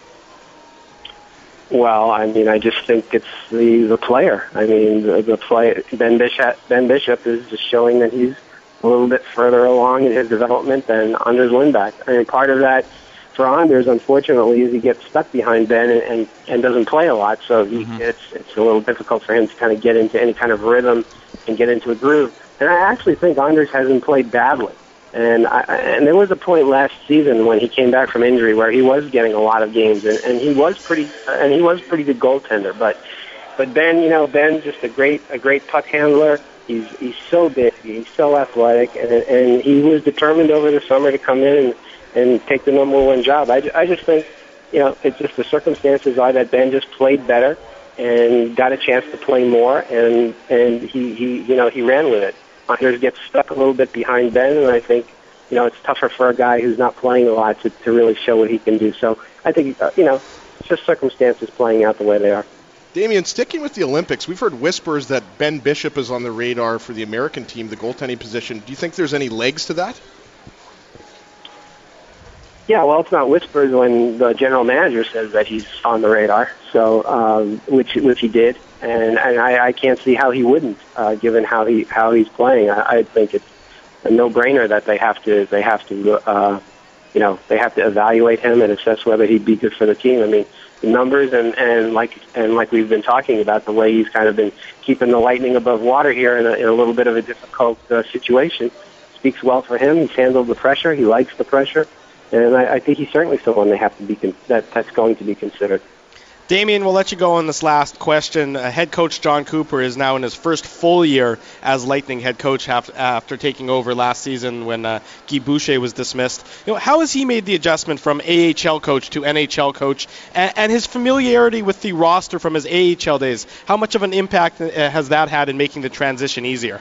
Well, I mean, I just think it's the the player. I mean, the, the play Ben Bishop Ben Bishop is just showing that he's a little bit further along in his development than Anders Lindback. I mean, part of that for Anders, unfortunately, is he gets stuck behind Ben and, and, and doesn't play a lot, so he, mm-hmm. it's it's a little difficult for him to kind of get into any kind of rhythm and get into a groove. And I actually think Anders hasn't played badly. And I, and there was a point last season when he came back from injury where he was getting a lot of games, and, and he was pretty and he was pretty good goaltender. But but Ben, you know, Ben just a great a great puck handler. He's he's so big, he's so athletic, and and he was determined over the summer to come in and, and take the number one job. I, I just think, you know, it's just the circumstances are that Ben just played better and got a chance to play more, and and he, he you know he ran with it. Anders gets stuck a little bit behind Ben, and I think, you know, it's tougher for a guy who's not playing a lot to, to really show what he can do. So I think, uh, you know, it's just circumstances playing out the way they are. Damian, sticking with the Olympics, we've heard whispers that Ben Bishop is on the radar for the American team, the goaltending position. Do you think there's any legs to that? Yeah, well, it's not whispers when the general manager says that he's on the radar, so um, which which he did, and, and I, I can't see how he wouldn't, uh, given how he how he's playing. I, I think it's a no-brainer that they have to they have to uh, you know they have to evaluate him and assess whether he'd be good for the team. I mean, the numbers and, and like and like we've been talking about, the way he's kind of been keeping the Lightning above water here in a, in a little bit of a difficult uh, situation speaks well for him. He's handled the pressure. He likes the pressure. And I, I think he's certainly someone they have to be con- that that's going to be considered. Damian, we'll let you go on this last question. Uh, head coach John Cooper is now in his first full year as Lightning head coach after, after taking over last season when uh, Guy Boucher was dismissed. You know, how has he made the adjustment from A H L coach to N H L coach, and, and his familiarity with the roster from his A H L days? How much of an impact uh, has that had in making the transition easier?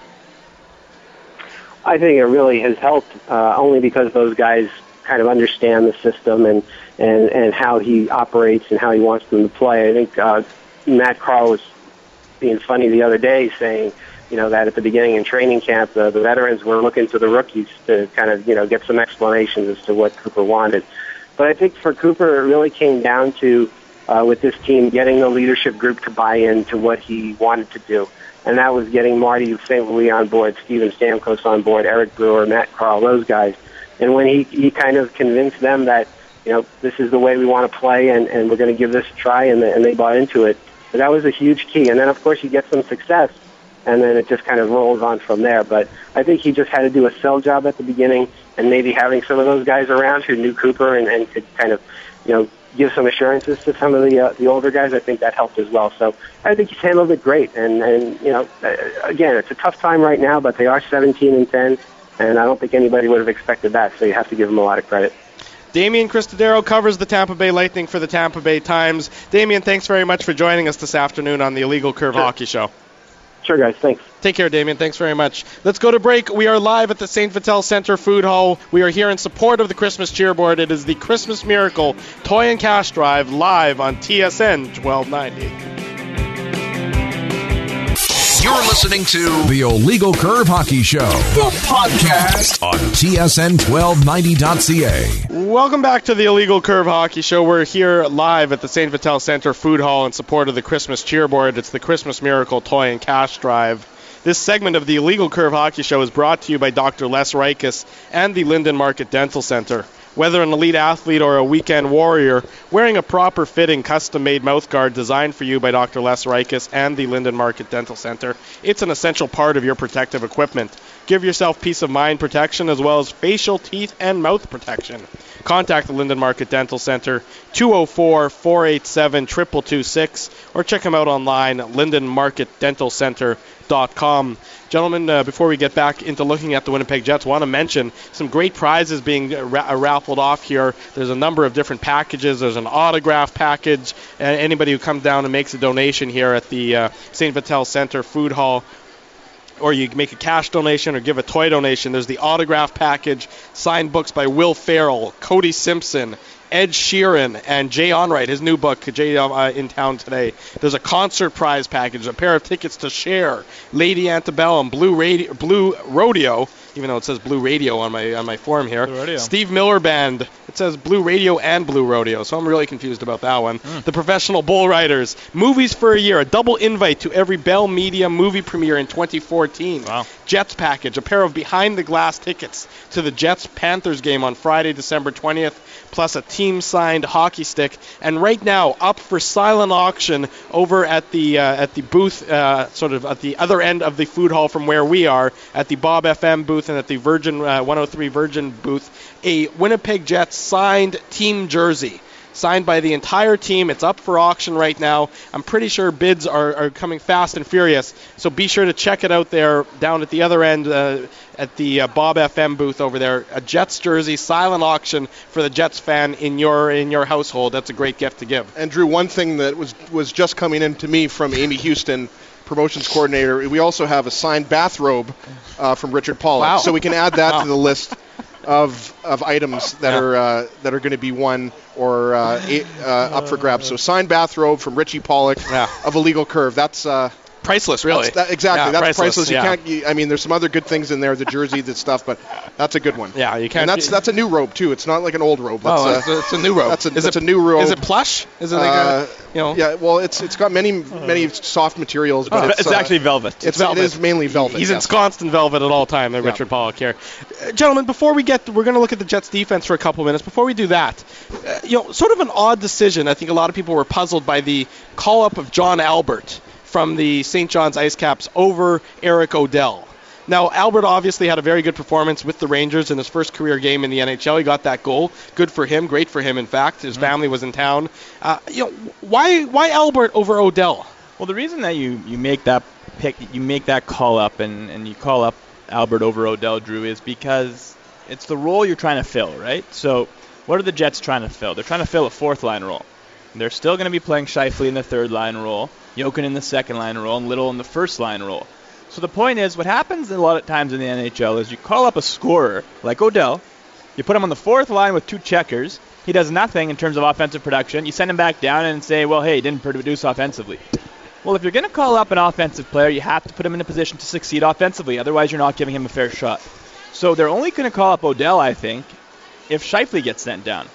I think it really has helped, uh, only because those guys kind of understand the system and, and, and how he operates and how he wants them to play. I think uh, Matt Carl was being funny the other day saying, you know, that at the beginning in training camp, the, the veterans were looking to the rookies to kind of, you know, get some explanations as to what Cooper wanted. But I think for Cooper, it really came down to, uh, with this team, getting the leadership group to buy into what he wanted to do. And that was getting Marty Saint Louis on board, Steven Stamkos on board, Eric Brewer, Matt Carl, those guys. And when he, he kind of convinced them that, you know, this is the way we want to play and, and we're going to give this a try, and, the, and they bought into it. But that was a huge key. And then, of course, you get some success, and then it just kind of rolls on from there. But I think he just had to do a sell job at the beginning, and maybe having some of those guys around who knew Cooper and, and could kind of, you know, give some assurances to some of the uh, the older guys. I think that helped as well. So I think he's handled it great. And, and you know, again, it's a tough time right now, but they are seventeen and ten. And I don't think anybody would have expected that, so you have to give them a lot of credit. Damian Cristodero covers the Tampa Bay Lightning for the Tampa Bay Times. Damian, thanks very much for joining us this afternoon on the Illegal Curve Sure. Hockey Show. Sure, guys. Thanks. Take care, Damian. Thanks very much. Let's go to break. We are live at the Saint Vital Center Food Hall. We are here in support of the Christmas Cheerboard. It is the Christmas Miracle Toy and Cash Drive live on T S N twelve ninety. You're listening to the Illegal Curve Hockey Show, the podcast on T S N twelve ninety dot C A. Welcome back to the Illegal Curve Hockey Show. We're here live at the Saint Vital Center Food Hall in support of the Christmas Cheerboard. It's the Christmas Miracle Toy and Cash Drive. This segment of the Illegal Curve Hockey Show is brought to you by Doctor Les Reiches and the Linden Market Dental Center. Whether an elite athlete or a weekend warrior, wearing a proper fitting custom-made mouthguard designed for you by Doctor Les Reiches and the Linden Market Dental Center, it's an essential part of your protective equipment. Give yourself peace of mind protection as well as facial, teeth, and mouth protection. Contact the Linden Market Dental Center, two oh four, four eight seven, two two two six, or check them out online at linden market dental center dot com. Gentlemen, uh, before we get back into looking at the Winnipeg Jets, I want to mention some great prizes being ra- raffled off here. There's a number of different packages. There's an autograph package. Uh, anybody who comes down and makes a donation here at the uh, Saint Vital Center Food Hall, or you make a cash donation or give a toy donation, there's the autograph package, signed books by Will Ferrell, Cody Simpson, Ed Sheeran, and Jay Onright, his new book, Jay uh, in town today. There's a concert prize package, a pair of tickets to Cher, Lady Antebellum, Blue Radio, Blue Rodeo, even though it says Blue Radio on my on my form here. Steve Miller Band. It says Blue Radio and Blue Rodeo, so I'm really confused about that one. Mm. The Professional Bull Riders. Movies for a year. A double invite to every Bell Media movie premiere in twenty fourteen. Wow. Jets package. A pair of behind-the-glass tickets to the Jets-Panthers game on Friday, December twentieth, plus a team-signed hockey stick. And right now, up for silent auction over at the uh, at the booth, uh, sort of at the other end of the food hall from where we are, at the Bob F M booth and at the Virgin uh, one oh three Virgin booth, a Winnipeg Jets signed team jersey. signed by the entire team. It's up for auction right now. I'm pretty sure bids are, are coming fast and furious. So be sure to check it out there down at the other end uh, at the uh, Bob F M booth over there. A Jets jersey, silent auction for the Jets fan in your in your household. That's a great gift to give. And Drew, one thing that was was just coming in to me from Amy Houston, promotions coordinator, we also have a signed bathrobe uh, from Richard Pollock. Wow. So we can add that wow. to the list of of items that yeah. are uh, that are going to be won or uh, a, uh, up for grabs. So signed bathrobe from Richie Pollock yeah. of Illegal Curve. That's uh, priceless, really. That's, that, exactly, yeah, that's priceless. priceless. You yeah. can't. You, I mean, there's some other good things in there, the jersey, the stuff, but that's a good one. Yeah, you can't. And that's that's a new robe too. It's not like an old robe. That's oh, it's, a, it's a new robe. That's a, is that's it, a new robe. Is it plush? Is it like uh, a, you know? Yeah. Well, it's it's got many many soft materials, but oh, it's, it's uh, actually velvet. It's, it's velvet. It is mainly velvet. He's yes. ensconced in velvet at all time. There, yeah. Richard Pollock here, uh, gentlemen. Before we get, we're going to look at the Jets defense for a couple minutes. Before we do that, uh, you know, sort of an odd decision. I think a lot of people were puzzled by the call up of John Albert from the Saint John's Ice Caps over Eric O'Dell. Now, Albert obviously had a very good performance with the Rangers in his first career game in the N H L. He got that goal. Good for him. Great for him, in fact. His mm-hmm. family was in town. Uh, you know, why why Albert over O'Dell? Well, the reason that you, you make that pick, you make that call up, and, and you call up Albert over O'Dell, Drew, is because it's the role you're trying to fill, right? So, what are the Jets trying to fill? They're trying to fill a fourth line role. They're still going to be playing Scheifele in the third line role, Jokin in the second line role, and Little in the first line role. So the point is, what happens a lot of times in the N H L is you call up a scorer like O'Dell, you put him on the fourth line with two checkers, he does nothing in terms of offensive production, you send him back down and say, well, hey, he didn't produce offensively. Well, if you're going to call up an offensive player, you have to put him in a position to succeed offensively, otherwise you're not giving him a fair shot. So they're only going to call up O'Dell, I think, if Scheifele gets sent down.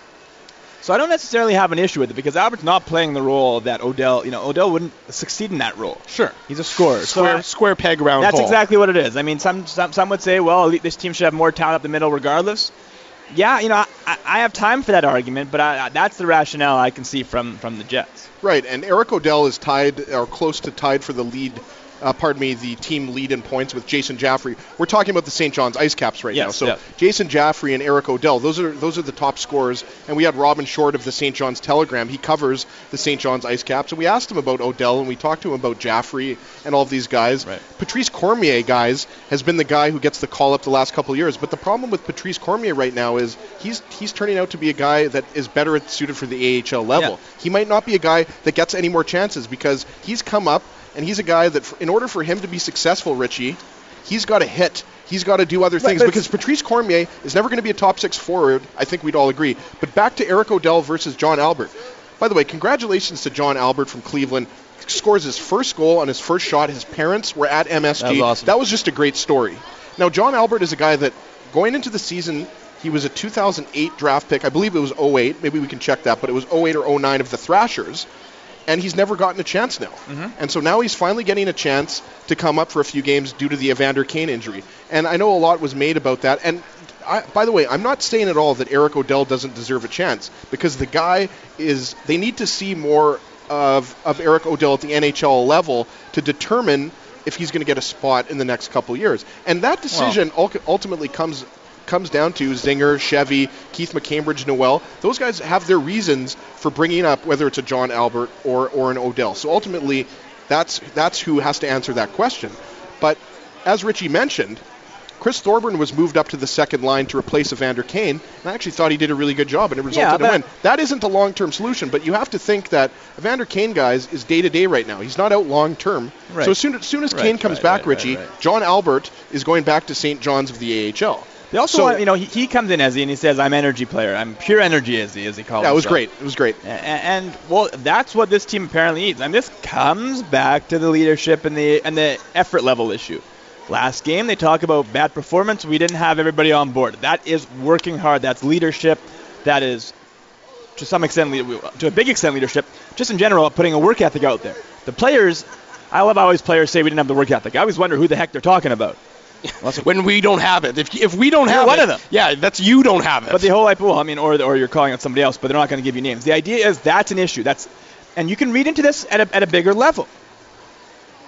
So I don't necessarily have an issue with it because Albert's not playing the role that O'Dell, you know, O'Dell wouldn't succeed in that role. Sure. He's a scorer. Square, so square peg round That's hole. exactly what it is. I mean, some, some some would say, well, this team should have more talent up the middle regardless. Yeah, you know, I, I have time for that argument, but I, that's the rationale I can see from, from the Jets. Right, and Eric O'Dell is tied or close to tied for the lead. Uh, pardon me, the team lead in points with Jason Jaffrey. We're talking about the Saint John's Ice Caps right yes, now. So yeah. Jason Jaffrey and Eric O'Dell, those are those are the top scorers. And we had Robin Short of the Saint John's Telegram. He covers the Saint John's Ice Caps. And we asked him about O'Dell, and we talked to him about Jaffrey and all of these guys. Right. Patrice Cormier, guys, has been the guy who gets the call up the last couple of years. But the problem with Patrice Cormier right now is he's he's turning out to be a guy that is better suited for the A H L level. Yeah. He might not be a guy that gets any more chances because he's come up. And he's a guy that, in order for him to be successful, Richie, he's got to hit. He's got to do other things. Right, because Patrice Cormier is never going to be a top six forward. I think we'd all agree. But back to Eric O'Dell versus John Albert. By the way, congratulations to John Albert from Cleveland. Scores his first goal on his first shot. His parents were at M S G. That was awesome. That was just a great story. Now, John Albert is a guy that, going into the season, he was a two thousand eight draft pick. I believe it was oh eight. Maybe we can check that. But it was oh eight or oh nine of the Thrashers. And he's never gotten a chance now. Mm-hmm. And so now he's finally getting a chance to come up for a few games due to the Evander Kane injury. And I know a lot was made about that. And I, by the way, I'm not saying at all that Eric O'Dell doesn't deserve a chance because the guy is, they need to see more of, of Eric O'Dell at the N H L level to determine if he's going to get a spot in the next couple of years. And that decision wow. ultimately comes comes down to Zinger, Chevy, Keith McCambridge, Noel. Those guys have their reasons for bringing up whether it's a John Albert or, or an O'Dell. So ultimately, that's that's who has to answer that question. But as Richie mentioned, Chris Thorburn was moved up to the second line to replace Evander Kane, and I actually thought he did a really good job, and it resulted yeah, in a win. That isn't a long-term solution, but you have to think that Evander Kane, guys, is day-to-day right now. He's not out long-term. Right. So as soon as, soon as right, Kane comes right, back, right, Richie, right, right. John Albert is going back to Saint John's of the A H L. They also, so, want, you know, he, he comes in as he and he says, "I'm energy player. I'm pure energy," as he as he calls Yeah, it was himself. great. It was great. And, and well, that's what this team apparently needs. And this comes back to the leadership and the and the effort level issue. Last game, they talk about bad performance. We didn't have everybody on board. That is working hard. That's leadership. That is, to some extent, to a big extent, leadership. Just in general, putting a work ethic out there. The players, I love how always players say we didn't have the work ethic. I always wonder who the heck they're talking about. When we don't have it. If if we don't You're have one it, of them. yeah, that's you don't have it. But the whole idea, well, I mean, or or you're calling out somebody else, but they're not going to give you names. The idea is that's an issue. That's, and you can read into this at a at a bigger level.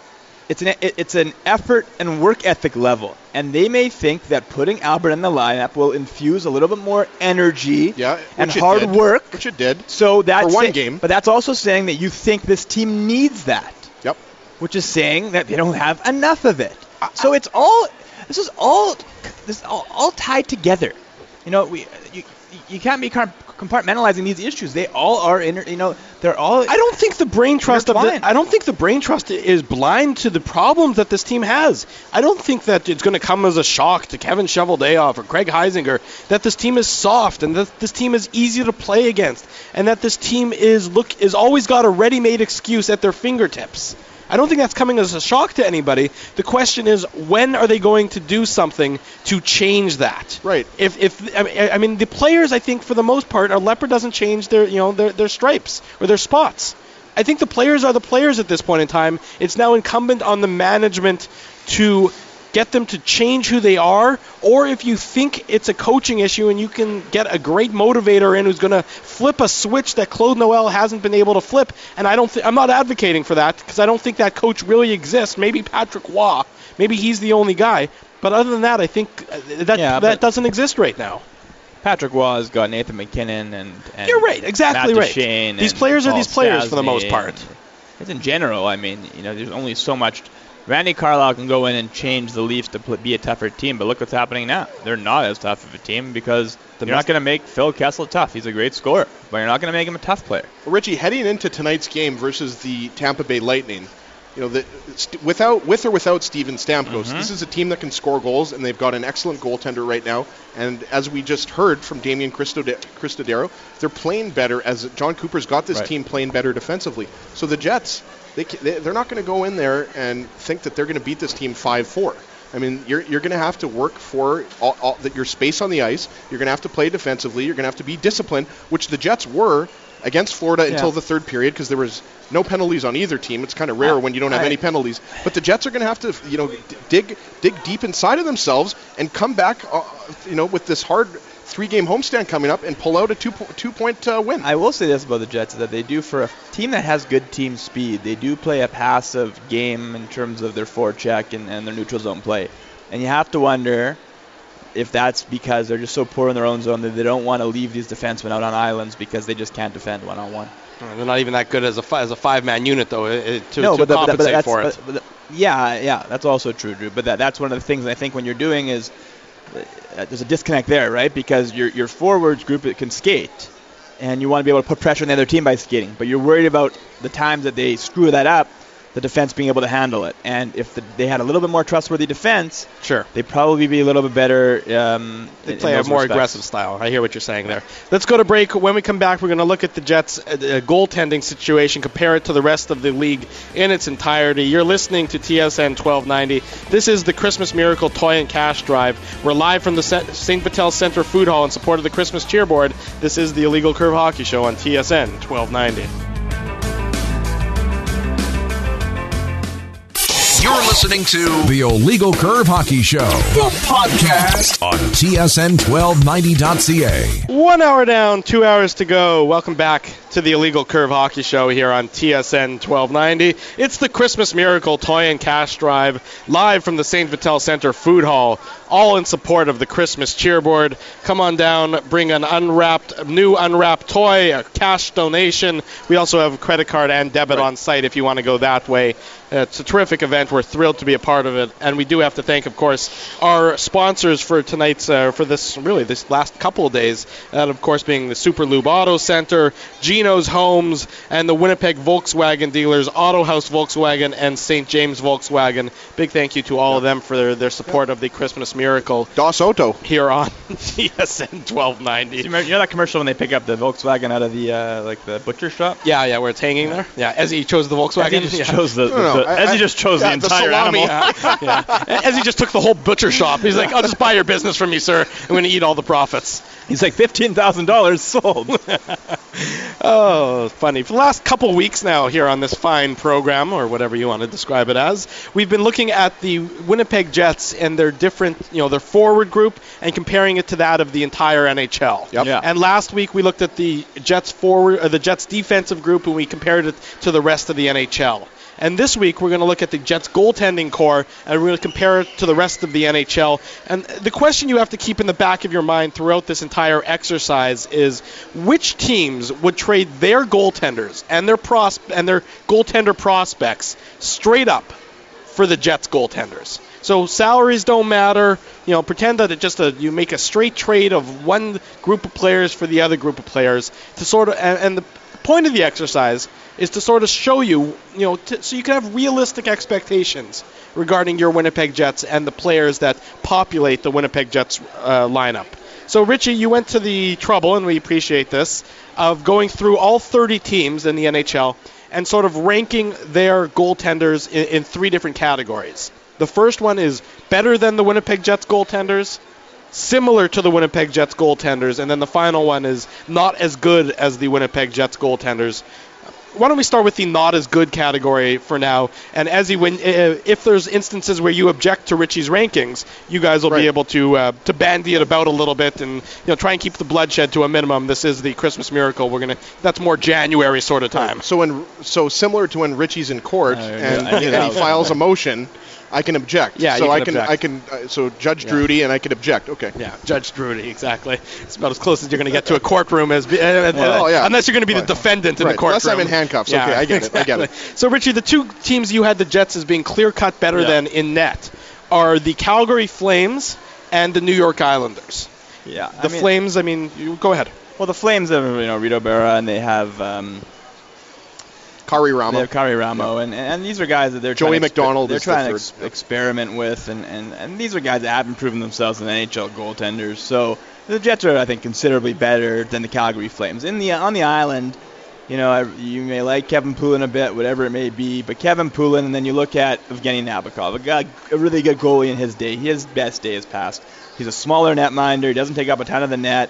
it's an it, it's an effort and work ethic level, and they may think that putting Albert in the lineup will infuse a little bit more energy yeah, and hard did. work. Which it did. So that's for one say, game. But that's also saying that you think this team needs that. Yep. Which is saying that they don't have enough of it. Uh, so it's all this is all this is all, all tied together. You know, we you you can't be compartmentalizing these issues. They all are in. You know, they're all. I don't think the brain trust of the, I don't think the brain trust is blind to the problems that this team has. I don't think that it's going to come as a shock to Kevin Cheveldayoff or Craig Heisinger that this team is soft and that this team is easy to play against and that this team is look is always got a ready-made excuse at their fingertips. I don't think that's coming as a shock to anybody. The question is, when are they going to do something to change that? Right. If if I mean the players, I think for the most part, our leopard doesn't change their you know their their stripes or their spots. I think the players are the players at this point in time. It's now incumbent on the management to get them to change who they are, or if you think it's a coaching issue and you can get a great motivator in who's going to flip a switch that Claude Noel hasn't been able to flip, and I don't th- I'm not advocating for that because I don't think that coach really exists. Maybe Patrick Waugh, maybe he's the only guy, but other than that, I think that yeah, that doesn't exist right now. Patrick Waugh has got Nathan McKinnon and, and you're right, exactly Matt right. Duchene these players are Paul these players Stastny for the most part. It's in general. I mean, you know, there's only so much. Randy Carlyle can go in and change the Leafs to pl- be a tougher team, but look what's happening now. They're not as tough of a team because the you're not going to make Phil Kessel tough. He's a great scorer, but you're not going to make him a tough player. Well, Richie, heading into tonight's game versus the Tampa Bay Lightning, you know, the, st- without with or without Steven Stamkos, Mm-hmm. this is a team that can score goals, and they've got an excellent goaltender right now. And as we just heard from Damian Cristode- Cristodero, they're playing better as John Cooper's got this right. team playing better defensively. So the Jets, they, they're not going to go in there and think that they're going to beat this team five four. I mean, you're you're going to have to work for all, all, your space on the ice. You're going to have to play defensively. You're going to have to be disciplined, which the Jets were against Florida yeah. until the third period because there was no penalties on either team. It's kind of rare I, when you don't have I, any penalties. But the Jets are going to have to, you know, d- dig dig deep inside of themselves and come back, uh, you know, with this hard three-game homestand coming up and pull out a two po- two point uh, win. I will say this about the Jets that they do for a team that has good team speed. They do play a passive game in terms of their forecheck and, and their neutral zone play, and you have to wonder if that's because they're just so poor in their own zone that they don't want to leave these defensemen out on islands because they just can't defend one-on-one. They're not even that good as a fi- as a five-man unit, though, it, to, no, to but the, compensate but that's, for it. But, but the, yeah, yeah, that's also true, Drew. But that, that's one of the things I think when you're doing is uh, there's a disconnect there, right? Because your your forwards group that can skate, and you want to be able to put pressure on the other team by skating, but you're worried about the times that they screw that up, the defense being able to handle it. And if the, they had a little bit more trustworthy defense, sure, they'd probably be a little bit better. Um, they in, play in a those more respects. aggressive style. I hear what you're saying there. Let's go to break. When we come back, we're going to look at the Jets' uh, uh, goaltending situation, compare it to the rest of the league in its entirety. You're listening to T S N twelve ninety. This is the Christmas Miracle Toy and Cash Drive. We're live from the Saint Vital Center Food Hall in support of the Christmas Cheerboard. This is the Illegal Curve Hockey Show on T S N twelve ninety. You're listening to the Illegal Curve Hockey Show, the podcast on T S N twelve ninety dot C A. One hour down, two hours to go. Welcome back to the Illegal Curve Hockey Show here on T S N twelve ninety. It's the Christmas Miracle Toy and Cash Drive, live from the Saint Vital Center Food Hall, all in support of the Christmas Cheerboard. Come on down, bring an unwrapped, new unwrapped toy, a cash donation. We also have credit card and debit right. on site if you want to go that way. Uh, it's a terrific event. We're thrilled to be a part of it, and we do have to thank, of course, our sponsors for tonight's, uh, for this, really, this last couple of days, that, of course, being the Super Lube Auto Center, Gino's Homes, and the Winnipeg Volkswagen dealers, Auto House Volkswagen and Saint James Volkswagen. Big thank you to all yep. of them for their, their support yep. of the Christmas Miracle. Das Auto. Here on T S N twelve ninety. You know that commercial when they pick up the Volkswagen out of the uh, like the butcher shop? Yeah, yeah, where it's hanging there. Yeah, as he chose the Volkswagen. As he just yeah. chose the, the, no, no, the I, as I, he just chose yeah, the entire the salami. animal. yeah. As he just took the whole butcher shop. He's like, I'll just buy your business from you, sir. I'm going to eat all the profits. He's like fifteen thousand dollars sold. Oh, funny. For the last couple weeks now here on this fine program, or whatever you want to describe it as, we've been looking at the Winnipeg Jets and their different, you know, their forward group and comparing it to that of the entire N H L. Yep. Yeah. And last week we looked at the Jets forward, or the Jets defensive group, and we compared it to the rest of the N H L. And this week we're going to look at the Jets goaltending core, and we're going to compare it to the rest of the N H L. And the question you have to keep in the back of your mind throughout this entire exercise is which teams would trade their goaltenders and their pros- and their goaltender prospects straight up for the Jets goaltenders. So salaries don't matter. You know, pretend that it just a, you make a straight trade of one group of players for the other group of players to sort of, and, and the point of the exercise is to sort of show you, you know, to, so you can have realistic expectations regarding your Winnipeg Jets and the players that populate the Winnipeg Jets uh, lineup. So, Richie, you went to the trouble, and we appreciate this, of going through all thirty teams in the N H L and sort of ranking their goaltenders in, in three different categories. The first one is better than the Winnipeg Jets goaltenders, similar to the Winnipeg Jets goaltenders, and then the final one is not as good as the Winnipeg Jets goaltenders. Why don't we start with the not as good category for now? And Ezzy, when uh, if there's instances where you object to Richie's rankings, you guys will right. be able to uh, to bandy it about a little bit and you know try and keep the bloodshed to a minimum. This is the Christmas miracle. We're gonna that's more January sort of time. Right. So when so similar to when Richie's in court uh, and, yeah, and he files a motion, I can object. Yeah, so you I can can object. I can uh, so Judge Yeah. Drudy and I can object. Okay. Yeah, Judge Drudy, exactly. It's about as close as you're going to get to a courtroom as, uh, uh, Oh, yeah. unless you're going to be Right. the defendant in Right. the courtroom. Unless I'm in handcuffs. Okay, I get it. I get it. So, Richie, the two teams you had the Jets as being clear-cut better Yeah. than in net are the Calgary Flames and the New York Islanders. Yeah. The I mean, Flames, I mean, you, go ahead. Well, the Flames have you know Rito Berra, and they have um, Kari they Rama. have Kari Ramo, and, and these are guys that they're Joey trying to exper- McDonald they're is the trying to third. ex- experiment with, and, and, and these are guys that haven't proven themselves in N H L goaltenders. So the Jets are, I think, considerably better than the Calgary Flames. In the on the island, you know, I, you may like Kevin Poulin a bit, whatever it may be, but Kevin Poulin, and then you look at Evgeny Nabokov, a, guy, a really good goalie in his day. His best day has passed. He's a smaller netminder. He doesn't take up a ton of the net.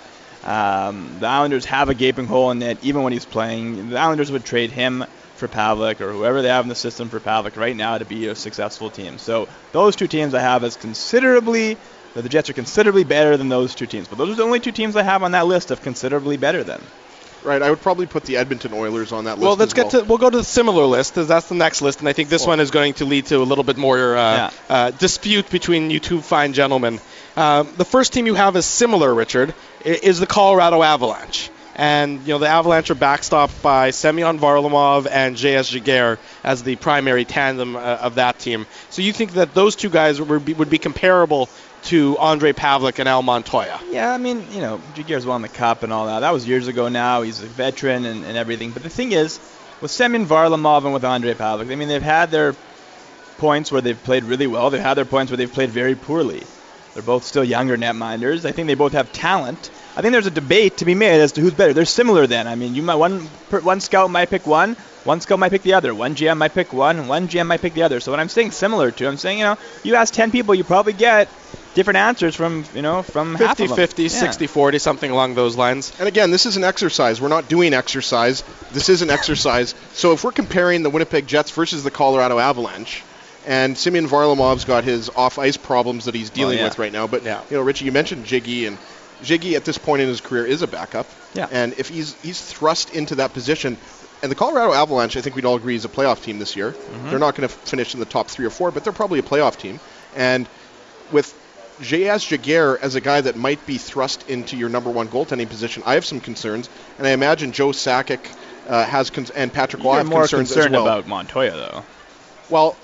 Um, the Islanders have a gaping hole in net, even when he's playing. The Islanders would trade him for Pavlik or whoever they have in the system for Pavlik right now to be a successful team. So those two teams I have as considerably, the Jets are considerably better than those two teams. But those are the only two teams I have on that list of considerably better than. Right. I would probably put the Edmonton Oilers on that list. Well, let's as get well. to we'll go to the similar list, because that's the next list, and I think this Oh. one is going to lead to a little bit more uh, Yeah. uh, dispute between you two fine gentlemen. Um, the first team you have is similar, Richard, i- is the Colorado Avalanche. And, you know, the Avalanche are backstopped by Semyon Varlamov and J S Giguère as the primary tandem uh, of that team. So you think that those two guys would be, would be comparable to Andre Pavlik and Al Montoya? Yeah, I mean, you know, Giguère's won the Cup and all that. That was years ago now. He's a veteran and, and everything. But the thing is, with Semyon Varlamov and with Andre Pavlik, I mean, they've had their points where they've played really well. They've had their points where they've played very poorly. They're both still younger netminders. I think they both have talent. I think there's a debate to be made as to who's better. They're similar then. I mean, you might one per, one scout might pick one, one scout might pick the other. One G M might pick one, one G M might pick the other. So when I'm saying similar to, I'm saying, you know, you ask ten people, you probably get different answers from, you know, from half of them. fifty fifty, Yeah. sixty forty, something along those lines. And again, this is an exercise. We're not doing exercise. This is an exercise. So if we're comparing the Winnipeg Jets versus the Colorado Avalanche, and Semyon Varlamov's got his off-ice problems that he's dealing Oh, yeah. with right now. But, Yeah. you know, Richie, you mentioned Jiggy, and Jiggy at this point in his career is a backup. Yeah. And if he's he's thrust into that position, and the Colorado Avalanche, I think we'd all agree, is a playoff team this year. Mm-hmm. They're not going to finish in the top three or four, but they're probably a playoff team. And with J S Giguère as a guy that might be thrust into your number one goaltending position, I have some concerns, and I imagine Joe Sakic uh, has cons- and Patrick Waugh You're have more concerns concerned as well. about Montoya, though. Well,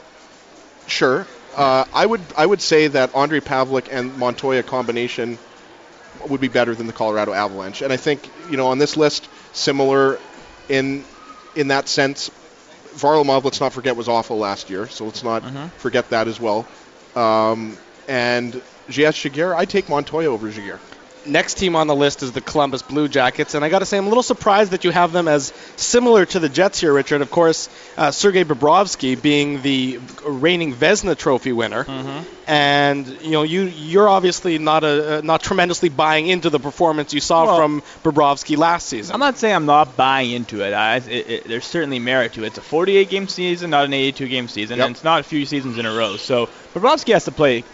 sure. Uh, I would I would say that Andre Pavlik and Montoya combination would be better than the Colorado Avalanche, and I think you know on this list similar in in that sense. Varlamov, let's not forget, was awful last year, so let's not Mhm. forget that as well. Um, and J S Giguère, I take Montoya over Giguère. Next team on the list is the Columbus Blue Jackets, and I got to say I'm a little surprised that you have them as similar to the Jets here, Richard. Of course, uh, Sergei Bobrovsky being the reigning Vezina Trophy winner, Mm-hmm. and you know you you're obviously not a uh, not tremendously buying into the performance you saw Well, from Bobrovsky last season. I'm not saying I'm not buying into it. I, it, it. There's certainly merit to it. It's a forty-eight game season, not an eighty-two game season, Yep. and it's not a few seasons in a row. So Bobrovsky has to play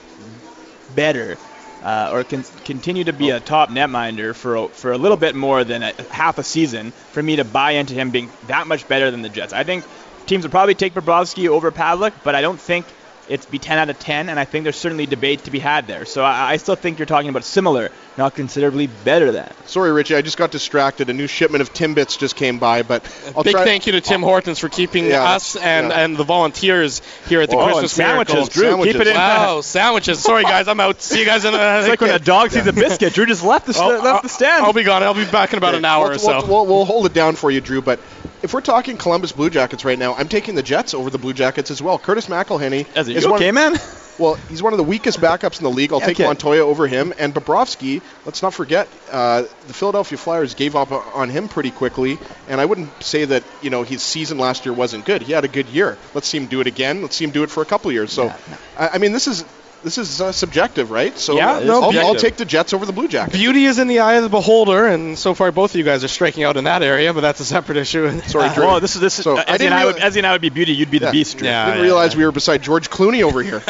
better uh, or con- continue to be a top netminder for a, for a little bit more than a, half a season for me to buy into him being that much better than the Jets. I think teams would probably take Bobrovsky over Pavlik, but I don't think it's be ten out of ten, and I think there's certainly debate to be had there. So I, I still think you're talking about similar, not considerably better than. Sorry, Richie, I just got distracted. A new shipment of Timbits just came by, but I'll Big try. thank you to Tim Hortons for keeping Yeah, us and, yeah. and the volunteers here at the Oh, Christmas and sandwiches, Miracle. Drew. Sandwiches. Keep it in. Wow, sandwiches. Sorry, guys, I'm out. See you guys in a... It's like when a dog sees a biscuit. Drew just left the, st- I'll, left the stand. I'll be gone. I'll be back in about an hour we'll, or so. We'll, we'll, we'll hold it down for you, Drew, but if we're talking Columbus Blue Jackets right now, I'm taking the Jets over the Blue Jackets as well. Curtis McElhinney As a, is you one okay, man? Well, he's one of the weakest backups in the league. I'll Yeah, take okay. Montoya over him. And Bobrovsky, let's not forget, uh, the Philadelphia Flyers gave up on him pretty quickly. And I wouldn't say that, you know, his season last year wasn't good. He had a good year. Let's see him do it again. Let's see him do it for a couple of years. So, Yeah, no. I, I mean, this is this is uh, subjective, right? So Yeah, uh, no, I'll, I'll objective. take the Jets over the Blue Jackets. Beauty is in the eye of the beholder, and so far both of you guys are striking out in that area, but that's a separate issue. Sorry, Drew. Oh, this is this. Is, So, uh, I Ezzy didn't and I would, realize- Ezzy and I would be beauty. You'd be the Yeah. beast, Drew. Yeah. I didn't realize we were beside George Clooney over here.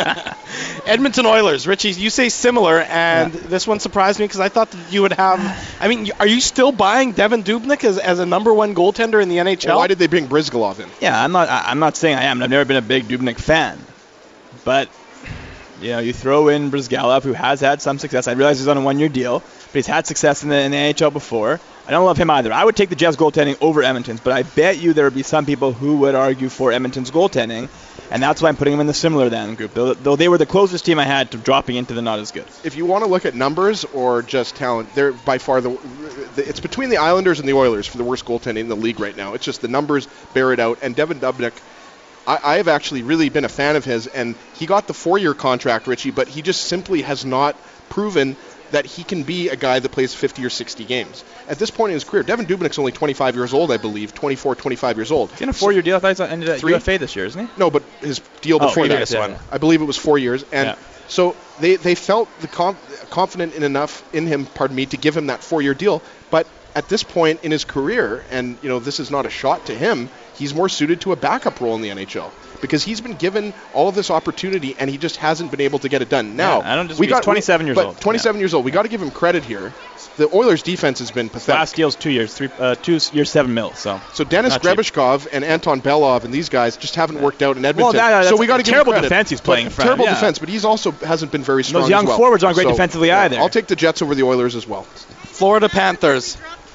Edmonton Oilers, Richie, you say similar, and this one surprised me because I thought that you would have. I mean, are you still buying Devin Dubnyk as, as a number one goaltender in the N H L? Well, why did they bring Brizgalov in? Yeah, I'm not. I, I'm not saying I am. I've never been a big Dubnyk fan, but you know, you throw in Brizgalov, who has had some success. I realize he's on a one-year deal, but he's had success in the, in the N H L before. I don't love him either. I would take the Jets goaltending over Edmonton's, but I bet you there would be some people who would argue for Edmonton's goaltending, and that's why I'm putting them in the similar than group. Though, though they were the closest team I had to dropping into the not as good. If you want to look at numbers or just talent, they're by far the, the it's between the Islanders and the Oilers for the worst goaltending in the league right now. It's just the numbers bear it out. And Devin Dubnyk, I, I have actually really been a fan of his, and he got the four-year contract, Richie, but he just simply has not proven that he can be a guy that plays fifty or sixty games. At this point in his career, Devin Dubnyk's only twenty-five years old, I believe, t24, twenty-five years old. He's in a four-year deal. I thought he's ended at Three? U F A this year, isn't he? No, but his deal Oh, before four that years, yeah. I believe it was four years, and Yeah. so they they felt the com- confident in enough in him, pardon me, to give him that four-year deal. But at this point in his career, and you know this is not a shot to him, he's more suited to a backup role in the N H L because he's been given all of this opportunity and he just hasn't been able to get it done. Now I don't disagree. we got He's twenty-seven years but old. twenty-seven years old. We got to give him credit here. The Oilers' defense has been pathetic. Last deal's two years, three, uh, two years, seven mil. So. So Dennis Not cheap. Grebishkov and Anton Belov and these guys just haven't worked out in Edmonton. Well, that- so that's we got to a give terrible him credit. defense he's playing But in front, Terrible yeah. defense, but he's also hasn't been very strong. Those young as well. forwards aren't great So, defensively yeah, either. I'll take the Jets over the Oilers as well. Florida Panthers.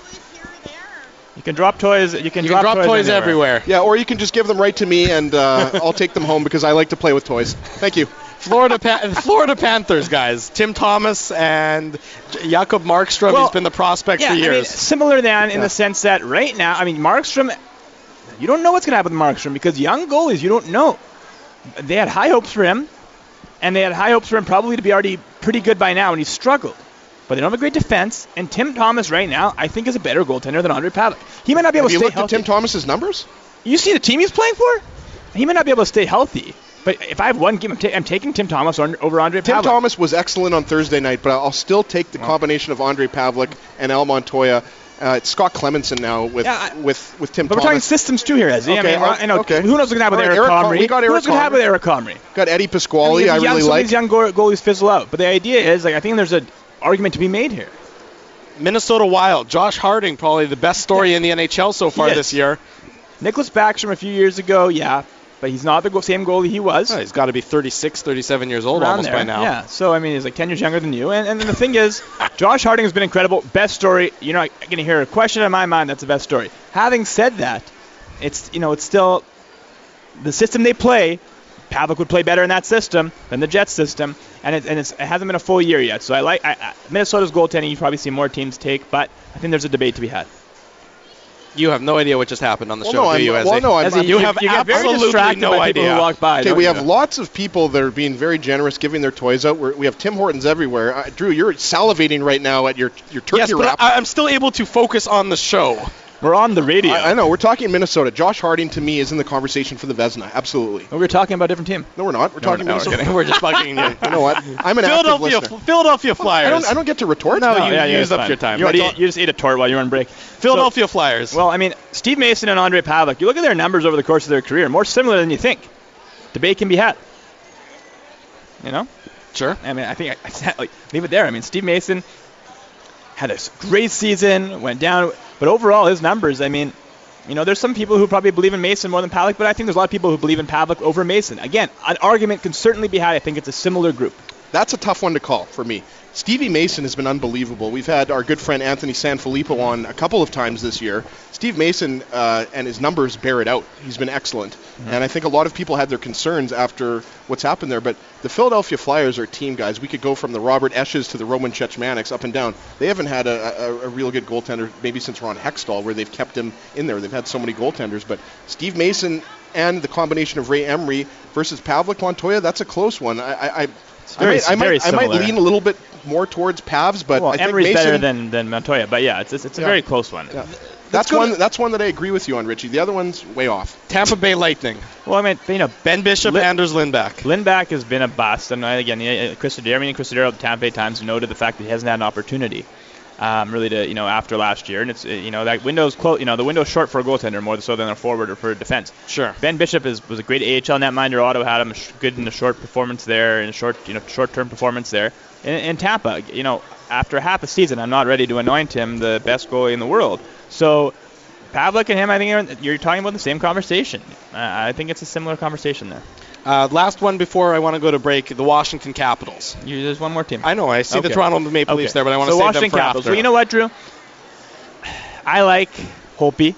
You can drop toys. You can You drop, can drop toys anywhere. everywhere. Yeah, or you can just give them right to me and uh, I'll take them home because I like to play with toys. Thank you. Florida pa- Florida Panthers, guys. Tim Thomas and J- Jakob Markstrom. Well, He's been the prospect Yeah, for I mean, years. similar than in Yeah. the sense that right now, I mean, Markstrom, you don't know what's going to happen with Markstrom because young goalies, you don't know. They had high hopes for him, and they had high hopes for him probably to be already pretty good by now, and he's struggled. But they don't have a great defense, and Tim Thomas right now, I think, is a better goaltender than Andre Pavlik. He might not be able Have you to stay looked healthy. at Tim Thomas's numbers? You see the team he's playing for? He might not be able to stay healthy. But if I have one game, I'm, ta- I'm taking Tim Thomas on, over Andre Tim Pavlik. Thomas was excellent on Thursday night, but I'll still take the combination of Andre Pavlik and Al Montoya. Uh, it's Scott Clemenson now with Yeah, I- with with Tim But we're talking Thomas. systems too here, Ezzy. Okay, I mean, uh, I know, okay. who knows what's going to happen with All right, Eric Eric Con- Comrie? we got Who Eric knows what's going to happen Comrie. with Eric Comrie? Got Eddie I Pasquale. mean, I, young, really some of like. these young go- goalies fizzle out. But the idea is, like, I think there's an argument to be made here. Minnesota Wild. Josh Harding, probably the best story in the N H L so far He is. this year. Nicholas Backstrom a few years ago, yeah, but he's not the go- same goalie he was. Oh, he's got to be thirty-six, thirty-seven years old Around almost there. by now. Yeah, so, I mean, he's like ten years younger than you. And, and the thing is, Josh Harding has been incredible. Best story. You're not going to hear a question in my mind. That's the best story. Having said that, it's, you know, it's still the system they play. Pavlik would play better in that system than the Jets system, and, it, and it's, it hasn't been a full year yet. So I like I, I, Minnesota's goaltending. You probably see more teams take, but I think there's a debate to be had. You have no idea what just happened on the Well, show, no, do I'm- you, well, Ezzy? no, I'm- Ezzy, I'm- you you have you get very absolutely distracted no by people idea. who walk by. Okay, don't we you? have lots of people that are being very generous, giving their toys out. We're, we have Tim Hortons everywhere. Uh, Drew, you're salivating right now at your your turkey Yes, but wrap. I, I'm still able to focus on the show. We're on the radio. I, I know. We're talking Minnesota. Josh Harding, to me, is in the conversation for the Vezina. Absolutely. we were talking about a different team. No, we're not. We're talking No, we're Minnesota. kidding. We're just fucking you. You know what? I'm an active Philadelphia, listener. Philadelphia Flyers. I don't, I don't get to retort. No, Oh, you yeah, yeah, used it's up fine. your time. You, already, That's all- you just ate a tort while you were on break. Philadelphia Flyers. So, well, I mean, Steve Mason and Andre Pavlik, you look at their numbers over the course of their career, more similar than you think. Debate can be had. You know? sure. I mean, I think I, I said, like, leave it there. I mean, Steve Mason had a great season, went down, but overall his numbers, I mean, You know, there's some people who probably believe in Mason more than Pavlik, but I think there's a lot of people who believe in Pavlik over Mason. Again, an argument can certainly be had. I think it's a similar group. That's a tough one to call for me. Stevie Mason has been unbelievable. We've had our good friend Anthony Sanfilippo on a couple of times this year. Steve Mason uh, and his numbers bear it out. He's been excellent. Mm-hmm. And I think a lot of people had their concerns after what's happened there. But the Philadelphia Flyers are a team, guys. We could go from the Robert Esches to the Roman Cechmanics up and down. They haven't had a, a, a real good goaltender maybe since Ron Hextall, where they've kept him in there. They've had so many goaltenders. But Steve Mason and the combination of Ray Emery versus Pavlik Montoya, that's a close one. I, I, I Very, I, might, very I, might, I might lean a little bit more towards Pavs, but well, I think Emery's Mason, better than, than Montoya. But yeah, it's it's, it's a yeah. very close one. Yeah. That's one. That's one that I agree with you on, Richie. The other one's way off. Tampa Bay Lightning. Well, I mean, you know, Ben Bishop, Lin- Anders Lindback. Lindback has been a bust, and again, Chris Sedera and Chris Sedera at the Tampa Bay Times noted the fact that he hasn't had an opportunity, um, really, to you know after last year, and it's you know that window's close. You know, the window's short for a goaltender more so than a forward or for a defense. Sure. Ben Bishop is was a great A H L netminder. Ottawa had him good in the short performance there, in a short you know short-term performance there. In, in Tampa, you know, after half a season, I'm not ready to anoint him the best goalie in the world. So Pavlik and him, I think you're, you're talking about the same conversation. Uh, I think it's a similar conversation there. Uh, last one before I want to go to break, the Washington Capitals. You, there's one more team. I know, I see okay. the Toronto Maple okay. Leafs there, but I want so to save Washington them for Capitals. after. Well, you know what, Drew? I like Holtby,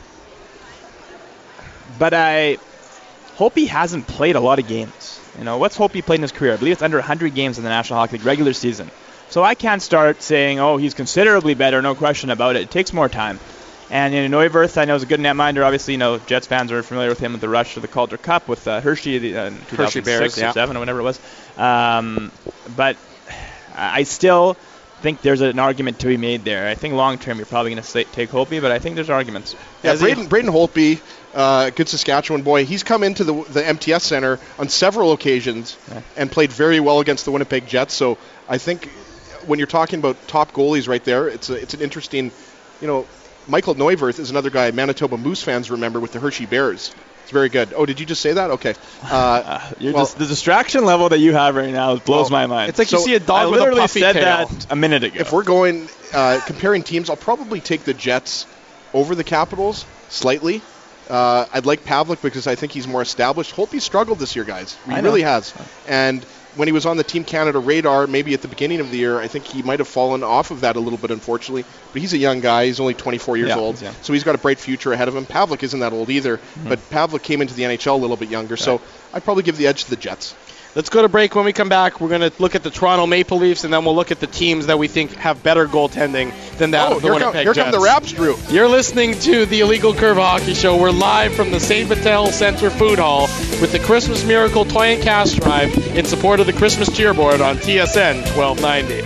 but I Holtby hasn't played a lot of games. You know, what's Holtby played in his career? I believe it's under one hundred games in the National Hockey League regular season. So I can't start saying, oh, he's considerably better, no question about it. It takes more time. And you know, Neuwirth, I know, is a good netminder. Obviously, you know, Jets fans are familiar with him with the rush to the Calder Cup with uh, Hershey, the, uh, in two thousand six Bears, or yeah. seven or whatever it was. Um, but I still think there's an argument to be made there. I think long term you're probably going to take Holtby, but I think there's arguments. Yeah, Braden, Braden Holtby, uh, good Saskatchewan boy. He's come into the the M T S Center on several occasions yeah. and played very well against the Winnipeg Jets. So I think when you're talking about top goalies right there, it's a, it's an interesting, you know, Michael Neuwirth is another guy Manitoba Moose fans remember with the Hershey Bears. It's very good. Oh, did you just say that? Okay. Uh, uh, you're well, just, the distraction level that you have right now blows well, my mind. It's like so you see a dog I with literally a puffy said tail. that a minute ago. If we're going uh, comparing teams, I'll probably take the Jets over the Capitals slightly. Uh, I'd like Pavlik because I think he's more established. Holtby struggled this year, guys. He I really know. has. And when he was on the Team Canada radar, maybe at the beginning of the year, I think he might have fallen off of that a little bit, unfortunately. But he's a young guy. He's only twenty-four years yeah, old. yeah. So he's got a bright future ahead of him. Pavlik isn't that old either. Mm-hmm. But Pavlik came into the N H L a little bit younger. Right. So I'd probably give the edge to the Jets. Let's go to break. When we come back, we're going to look at the Toronto Maple Leafs, and then we'll look at the teams that we think have better goaltending than that oh, of the here Winnipeg come, here Jets. come the Raps, Drew. You're listening to the Illegal Curve Hockey Show. We're live from the Saint Vital Center Food Hall with the Christmas Miracle Toy and Cash Drive in support of the Christmas Cheerboard on T S N twelve ninety.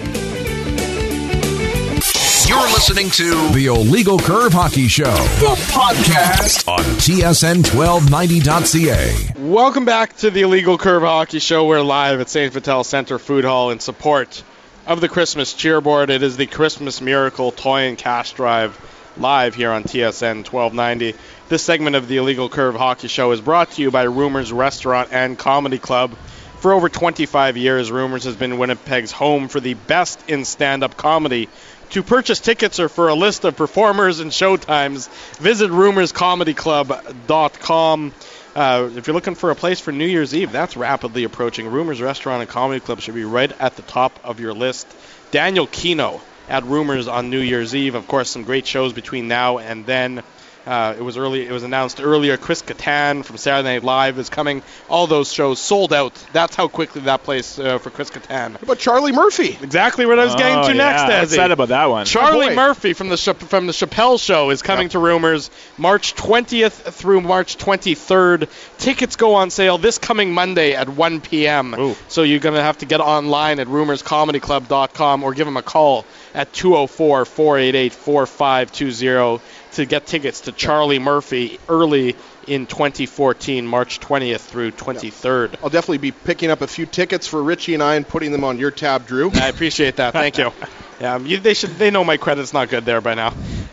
You're listening to the Illegal Curve Hockey Show, the podcast on T S N twelve ninety dot C A. Welcome back to the Illegal Curve Hockey Show. We're live at Saint Vital Center Food Hall in support of the Christmas Cheerboard. It is the Christmas Miracle Toy and Cash Drive live here on T S N twelve ninety. This segment of the Illegal Curve Hockey Show is brought to you by Rumors Restaurant and Comedy Club. For over twenty-five years, Rumors has been Winnipeg's home for the best in stand-up comedy. To purchase tickets or for a list of performers and showtimes, visit rumors comedy club dot com. Uh, if you're looking for a place for New Year's Eve, that's rapidly approaching. Rumors Restaurant and Comedy Club should be right at the top of your list. Daniel Kino at Rumors on New Year's Eve. Of course, some great shows between now and then. Uh, it was early. It was announced earlier. Chris Kattan from Saturday Night Live is coming. All those shows sold out. That's how quickly that place uh, for Chris Kattan. What about Charlie Murphy? Exactly what I was getting oh, to yeah. next, Ezzy. Excited about that one. Charlie oh, Murphy from the Ch- from the Chappelle Show is coming yep. to Rumors March twentieth through March twenty-third. Tickets go on sale this coming Monday at one p.m. Ooh. So you're going to have to get online at rumors comedy club dot com or give them a call at two oh four, four eight eight, four five two oh to get tickets to Charlie Murphy early in twenty fourteen, March twentieth through twenty-third. I'll definitely be picking up a few tickets for Richie and I and putting them on your tab, Drew. I appreciate that. Thank you. Yeah, you, they should. They know my credit's not good there by now.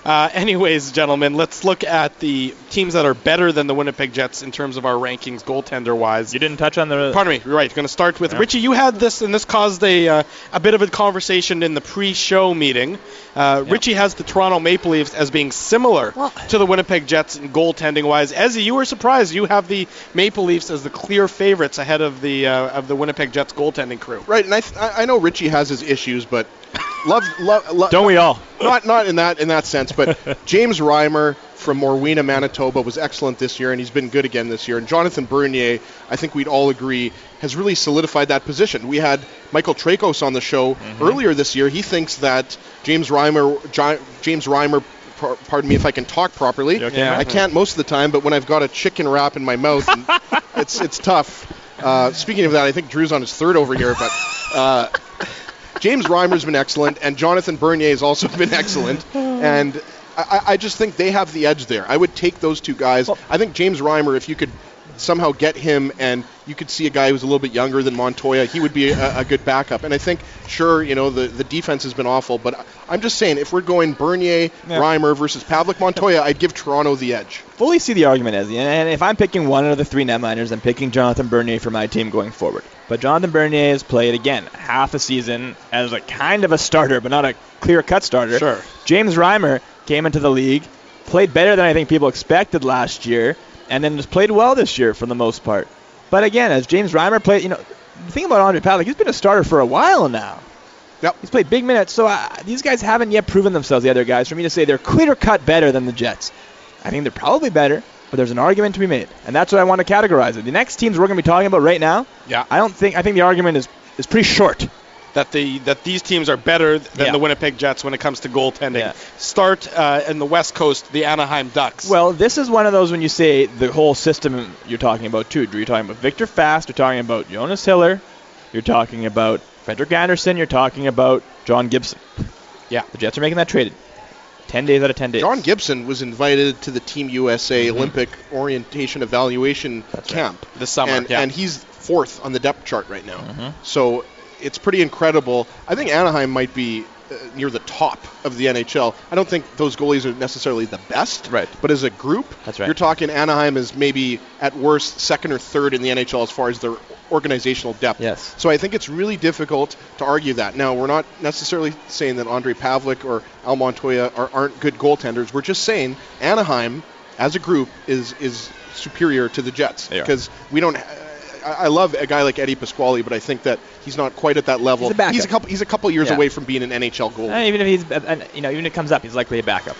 Uh, anyways, gentlemen, let's look at the teams that are better than the Winnipeg Jets in terms of our rankings, goaltender-wise. You didn't touch on the... Pardon me. You're right. Going to start with... Yeah. Richie, you had this, and this caused a uh, a bit of a conversation in the pre-show meeting. Uh, Yeah. Richie has the Toronto Maple Leafs as being similar Well- to the Winnipeg Jets in goaltending-wise. Ezzy, you were surprised. You have the Maple Leafs as the clear favorites ahead of the uh, of the Winnipeg Jets goaltending crew. Right, and I, th- I I know Richie has his issues, but love, love, love Don't we all? Not not in that in that sense, but James Reimer from Morweena, Manitoba was excellent this year, and he's been good again this year. And Jonathan Bernier, I think we'd all agree, has really solidified that position. We had Michael Trakos on the show Mm-hmm. earlier this year. He thinks that James Reimer, Gi- James Reimer, par- pardon me if I can talk properly. You okay, man? I can't most of the time, but when I've got a chicken wrap in my mouth, and it's it's tough. Uh, speaking of that, I think Drew's on his third over here, but. Uh, James Reimer's been excellent, and Jonathan Bernier has also been excellent, and I, I just think they have the edge there. I would take those two guys. I think James Reimer, if you could somehow get him and you could see a guy who's a little bit younger than Montoya, he would be a, a good backup. And I think, sure, you know, the, the defense has been awful, but I'm just saying, if we're going Bernier, Yeah. Reimer versus Pavlik Montoya, I'd give Toronto the edge. Fully see the argument, Ezzy. And if I'm picking one of the three netliners, I'm picking Jonathan Bernier for my team going forward. But Jonathan Bernier has played, again, half a season as a kind of a starter, but not a clear-cut starter. Sure. James Reimer came into the league, played better than I think people expected last year, and then just played well this year for the most part. But again, as James Reimer played, you know, the thing about Andre Pavlik, he's been a starter for a while now. Yep. He's played big minutes, so uh, these guys haven't yet proven themselves, the other guys, for me to say they're clear-cut better than the Jets. I think they're probably better, but there's an argument to be made, and that's what I want to categorize it. The next teams we're going to be talking about right now, Yeah. I don't think I think the argument is, is pretty short. That the that these teams are better than Yeah. the Winnipeg Jets when it comes to goaltending. Yeah. Start uh, in the West Coast, the Anaheim Ducks. Well, this is one of those when you say the whole system you're talking about too. Drew, you're talking about Victor Fast, you're talking about Jonas Hiller, you're talking about Frederick Anderson, you're talking about John Gibson. Yeah. The Jets are making that trade. Ten days out of ten days. John Gibson was invited to the Team U S A Mm-hmm. Olympic Orientation Evaluation That's right. Camp This summer, and, yeah. and he's fourth on the depth chart right now. Mhm. So it's pretty incredible. I think Anaheim might be uh, near the top of the N H L. I don't think those goalies are necessarily the best, Right. but as a group, That's right. you're talking Anaheim is maybe at worst second or third in the N H L as far as their organizational depth. Yes. So I think it's really difficult to argue that. Now, we're not necessarily saying that Andre Pavlik or Al Montoya are, aren't good goaltenders. We're just saying Anaheim, as a group, is is superior to the Jets. They are. Because we don't... I, I love a guy like Eddie Pasquale, but I think that he's not quite at that level. He's a backup. He's a couple, he's a couple years Yeah. away from being an N H L goalie. And even if he's, uh, and, you know, even if it comes up, he's likely a backup.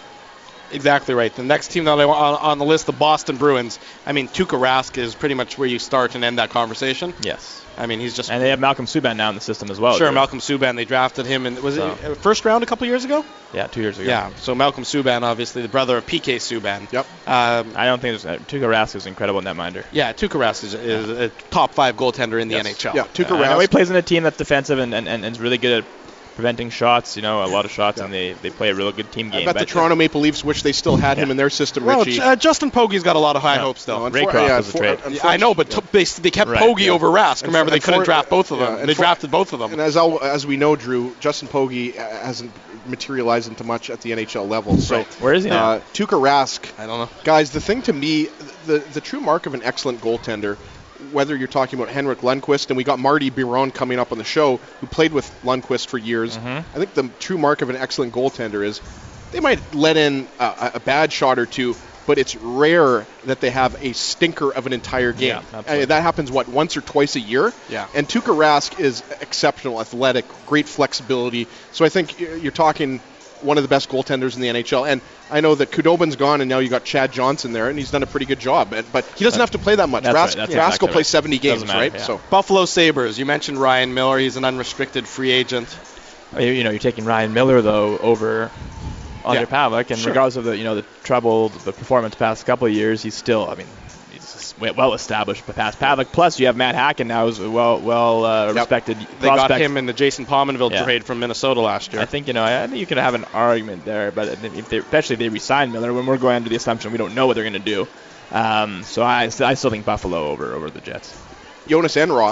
Exactly right. The next team that I want on, on the list, the Boston Bruins. I mean, Tuukka Rask is pretty much where you start and end that conversation. Yes. I mean, he's just And they have Malcolm Subban now in the system as well. sure. Drew. Malcolm Subban. They drafted him, and was So. it uh, first round a couple years ago? Yeah, two years ago. Yeah. So Malcolm Subban, obviously the brother of P K Subban. Yep. Um, I don't think there's uh, Tuukka Rask is incredible netminder. yeah, Tuukka Rask is, is a top five goaltender in the Yes. N H L. Yeah, Tuukka Uh, I know he Rask. plays in a team that's defensive and, and, and is really good at preventing shots, you know, a lot of shots, and they, they play a real good team game. I bet the But- Toronto Maple Leafs wish they still had him Yeah. in their system, Well, Richie. uh, Justin Pogge's got a lot of high Yeah. hopes still. No, Raycroft unfor- yeah, was a for- trade. unfor- Yeah, I know, but t- they, they kept Right, Pogge yeah. over Rask. And Remember, for- they couldn't and for- draft both of them. yeah, and they for- drafted both of them. And as al- as we know, Drew, Justin Pogge uh, hasn't materialized into much at the N H L level. So, Right. Where is he now? uh, Tuukka Rask, I don't know. guys, the thing to me, the the true mark of an excellent goaltender, whether you're talking about Henrik Lundqvist, and we got Marty Biron coming up on the show, who played with Lundqvist for years. Mhm. I think the true mark of an excellent goaltender is they might let in a, a bad shot or two, but it's rare that they have a stinker of an entire game. Yeah, absolutely. Uh, that happens, what, once or twice a year? Yeah. And Tuukka Rask is exceptional, athletic, great flexibility. So I think y- you're talking one of the best goaltenders in the N H L. And I know that Kudobin's gone, and now you got Chad Johnson there, and he's done a pretty good job. But, but he doesn't have to play that much. That's Rask, right, that's Rask exactly will play right. seventy games, Doesn't matter, right? yeah. So Buffalo Sabres. You mentioned Ryan Miller. He's an unrestricted free agent. You you know, you're taking Ryan Miller though over Andre Yeah. Pavlik, and Sure. regardless of the you know the trouble, the performance past couple of years, he's still, I mean, he's just well established past Pavlik. Plus, you have Matt Hacken now, who's a well well uh, respected They prospect. got him in the Jason Pominville Yeah. trade from Minnesota last year. I think you know I think you could have an argument there, but if they, especially if they re-sign Miller, when we're going under the assumption we don't know what they're going to do. Um, so I, I still think Buffalo over over the Jets. Jonas Enroth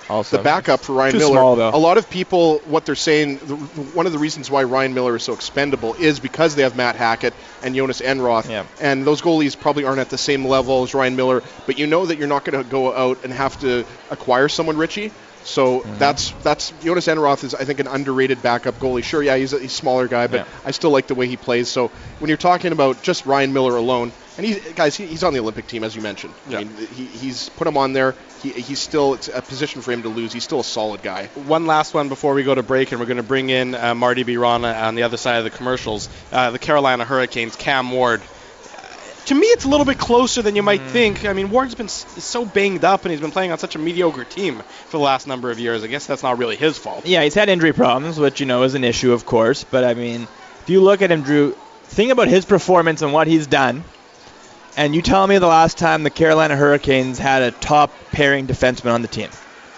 Also. the backup for Ryan Too Miller. small, though. A lot of people, what they're saying, the, one of the reasons why Ryan Miller is so expendable is because they have Matt Hackett and Jonas Enroth, Yeah. and those goalies probably aren't at the same level as Ryan Miller, but you know that you're not going to go out and have to acquire someone, Richie. So Mm-hmm. that's that's Jonas Enroth is, I think, an underrated backup goalie. Sure, yeah, he's a, he's a smaller guy, but Yeah. I still like the way he plays. So when you're talking about just Ryan Miller alone, and he, guys, he, he's on the Olympic team, as you mentioned. Yeah. I mean, he, he's put him on there. He, he's still, it's a position for him to lose. He's still a solid guy. One last one before we go to break, and we're going to bring in uh, Marty Birana on the other side of the commercials. Uh, the Carolina Hurricanes, Cam Ward. To me, it's a little bit closer than you might Mm. think. I mean, Ward's been s- so banged up, and he's been playing on such a mediocre team for the last number of years. I guess that's not really his fault. Yeah, he's had injury problems, which, you know, is an issue, of course. But, I mean, if you look at him, Drew, think about his performance and what he's done, and you tell me the last time the Carolina Hurricanes had a top pairing defenseman on the team.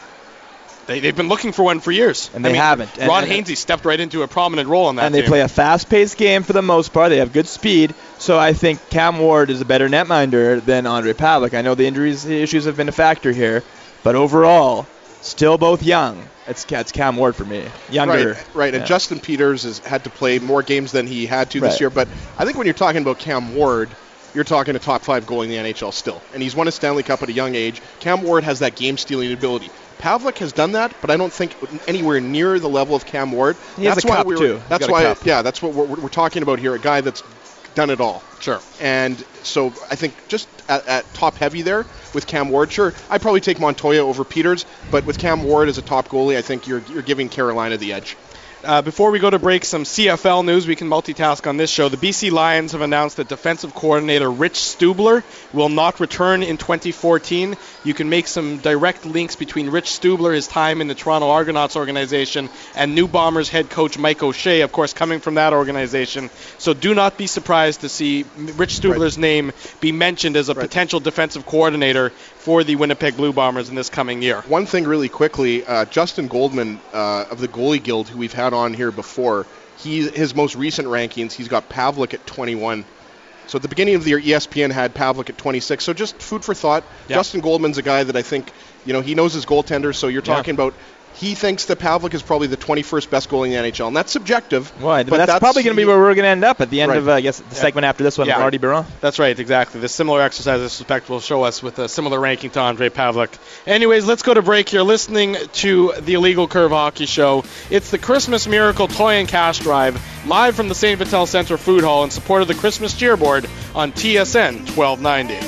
They, they've been looking for one for years. And they I mean, haven't. And- Ron and- Hainsey stepped right into a prominent role in that And they team. play a fast-paced game for the most part. They have good speed. So I think Cam Ward is a better netminder than Andre Pavlik. I know the injuries issues have been a factor here, but overall, still both young. It's, it's Cam Ward for me. Younger. Right, right. And Yeah. Justin Peters has had to play more games than he had to this Right. year. But I think when you're talking about Cam Ward, you're talking a top five goalie in the N H L still. And he's won a Stanley Cup at a young age. Cam Ward has that game-stealing ability. Pavlik has done that, but I don't think anywhere near the level of Cam Ward. He has that's a why cup, we were, too. He's That's got a why, cup. yeah, that's what we're, we're talking about here. A guy that's done it all. Sure. And so I think just at, at top heavy there with Cam Ward, sure, I'd probably take Montoya over Peters, but with Cam Ward as a top goalie, I think you're you're giving Carolina the edge. Uh, before we go to break, some C F L news. We can multitask on this show. The B C Lions have announced that defensive coordinator Rich Stubler will not return in twenty fourteen. You can make some direct links between Rich Stubler, his time in the Toronto Argonauts organization, and New Bombers head coach Mike O'Shea, of course, coming from that organization. So do not be surprised to see Rich Stubler's Right. name be mentioned as a Right. potential defensive coordinator for the Winnipeg Blue Bombers in this coming year. One thing really quickly, uh, Justin Goldman uh, of the Goalie Guild, who we've had on here before, he his most recent rankings, he's got Pavlik at twenty-one. So at the beginning of the year, E S P N had Pavlik at twenty-six. So just food for thought. Yeah. Justin Goldman's a guy that I think, you know, he knows his goaltender. So you're Yeah. talking about, he thinks that Pavlik is probably the twenty-first best goalie in the N H L, and that's subjective. Well, but, but that's, probably going to be where we're going to end up at the end Right. of, uh, I guess, the segment after this one. Yeah. Marty Biron. That's right, exactly. The similar exercise, I suspect, will show us with a similar ranking to Andre Pavlik. Anyways, let's go to break. You're listening to the Illegal Curve Hockey Show. It's the Christmas Miracle Toy and Cash Drive, live from the Saint Vital Center Food Hall in support of the Christmas Cheerboard on T S N twelve ninety.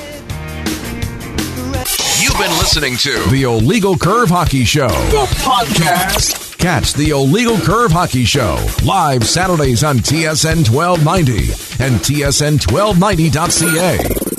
You've been listening to the Illegal Curve Hockey Show, the podcast. Catch the Illegal Curve Hockey Show live Saturdays on T S N twelve ninety and T S N twelve ninety dot C A.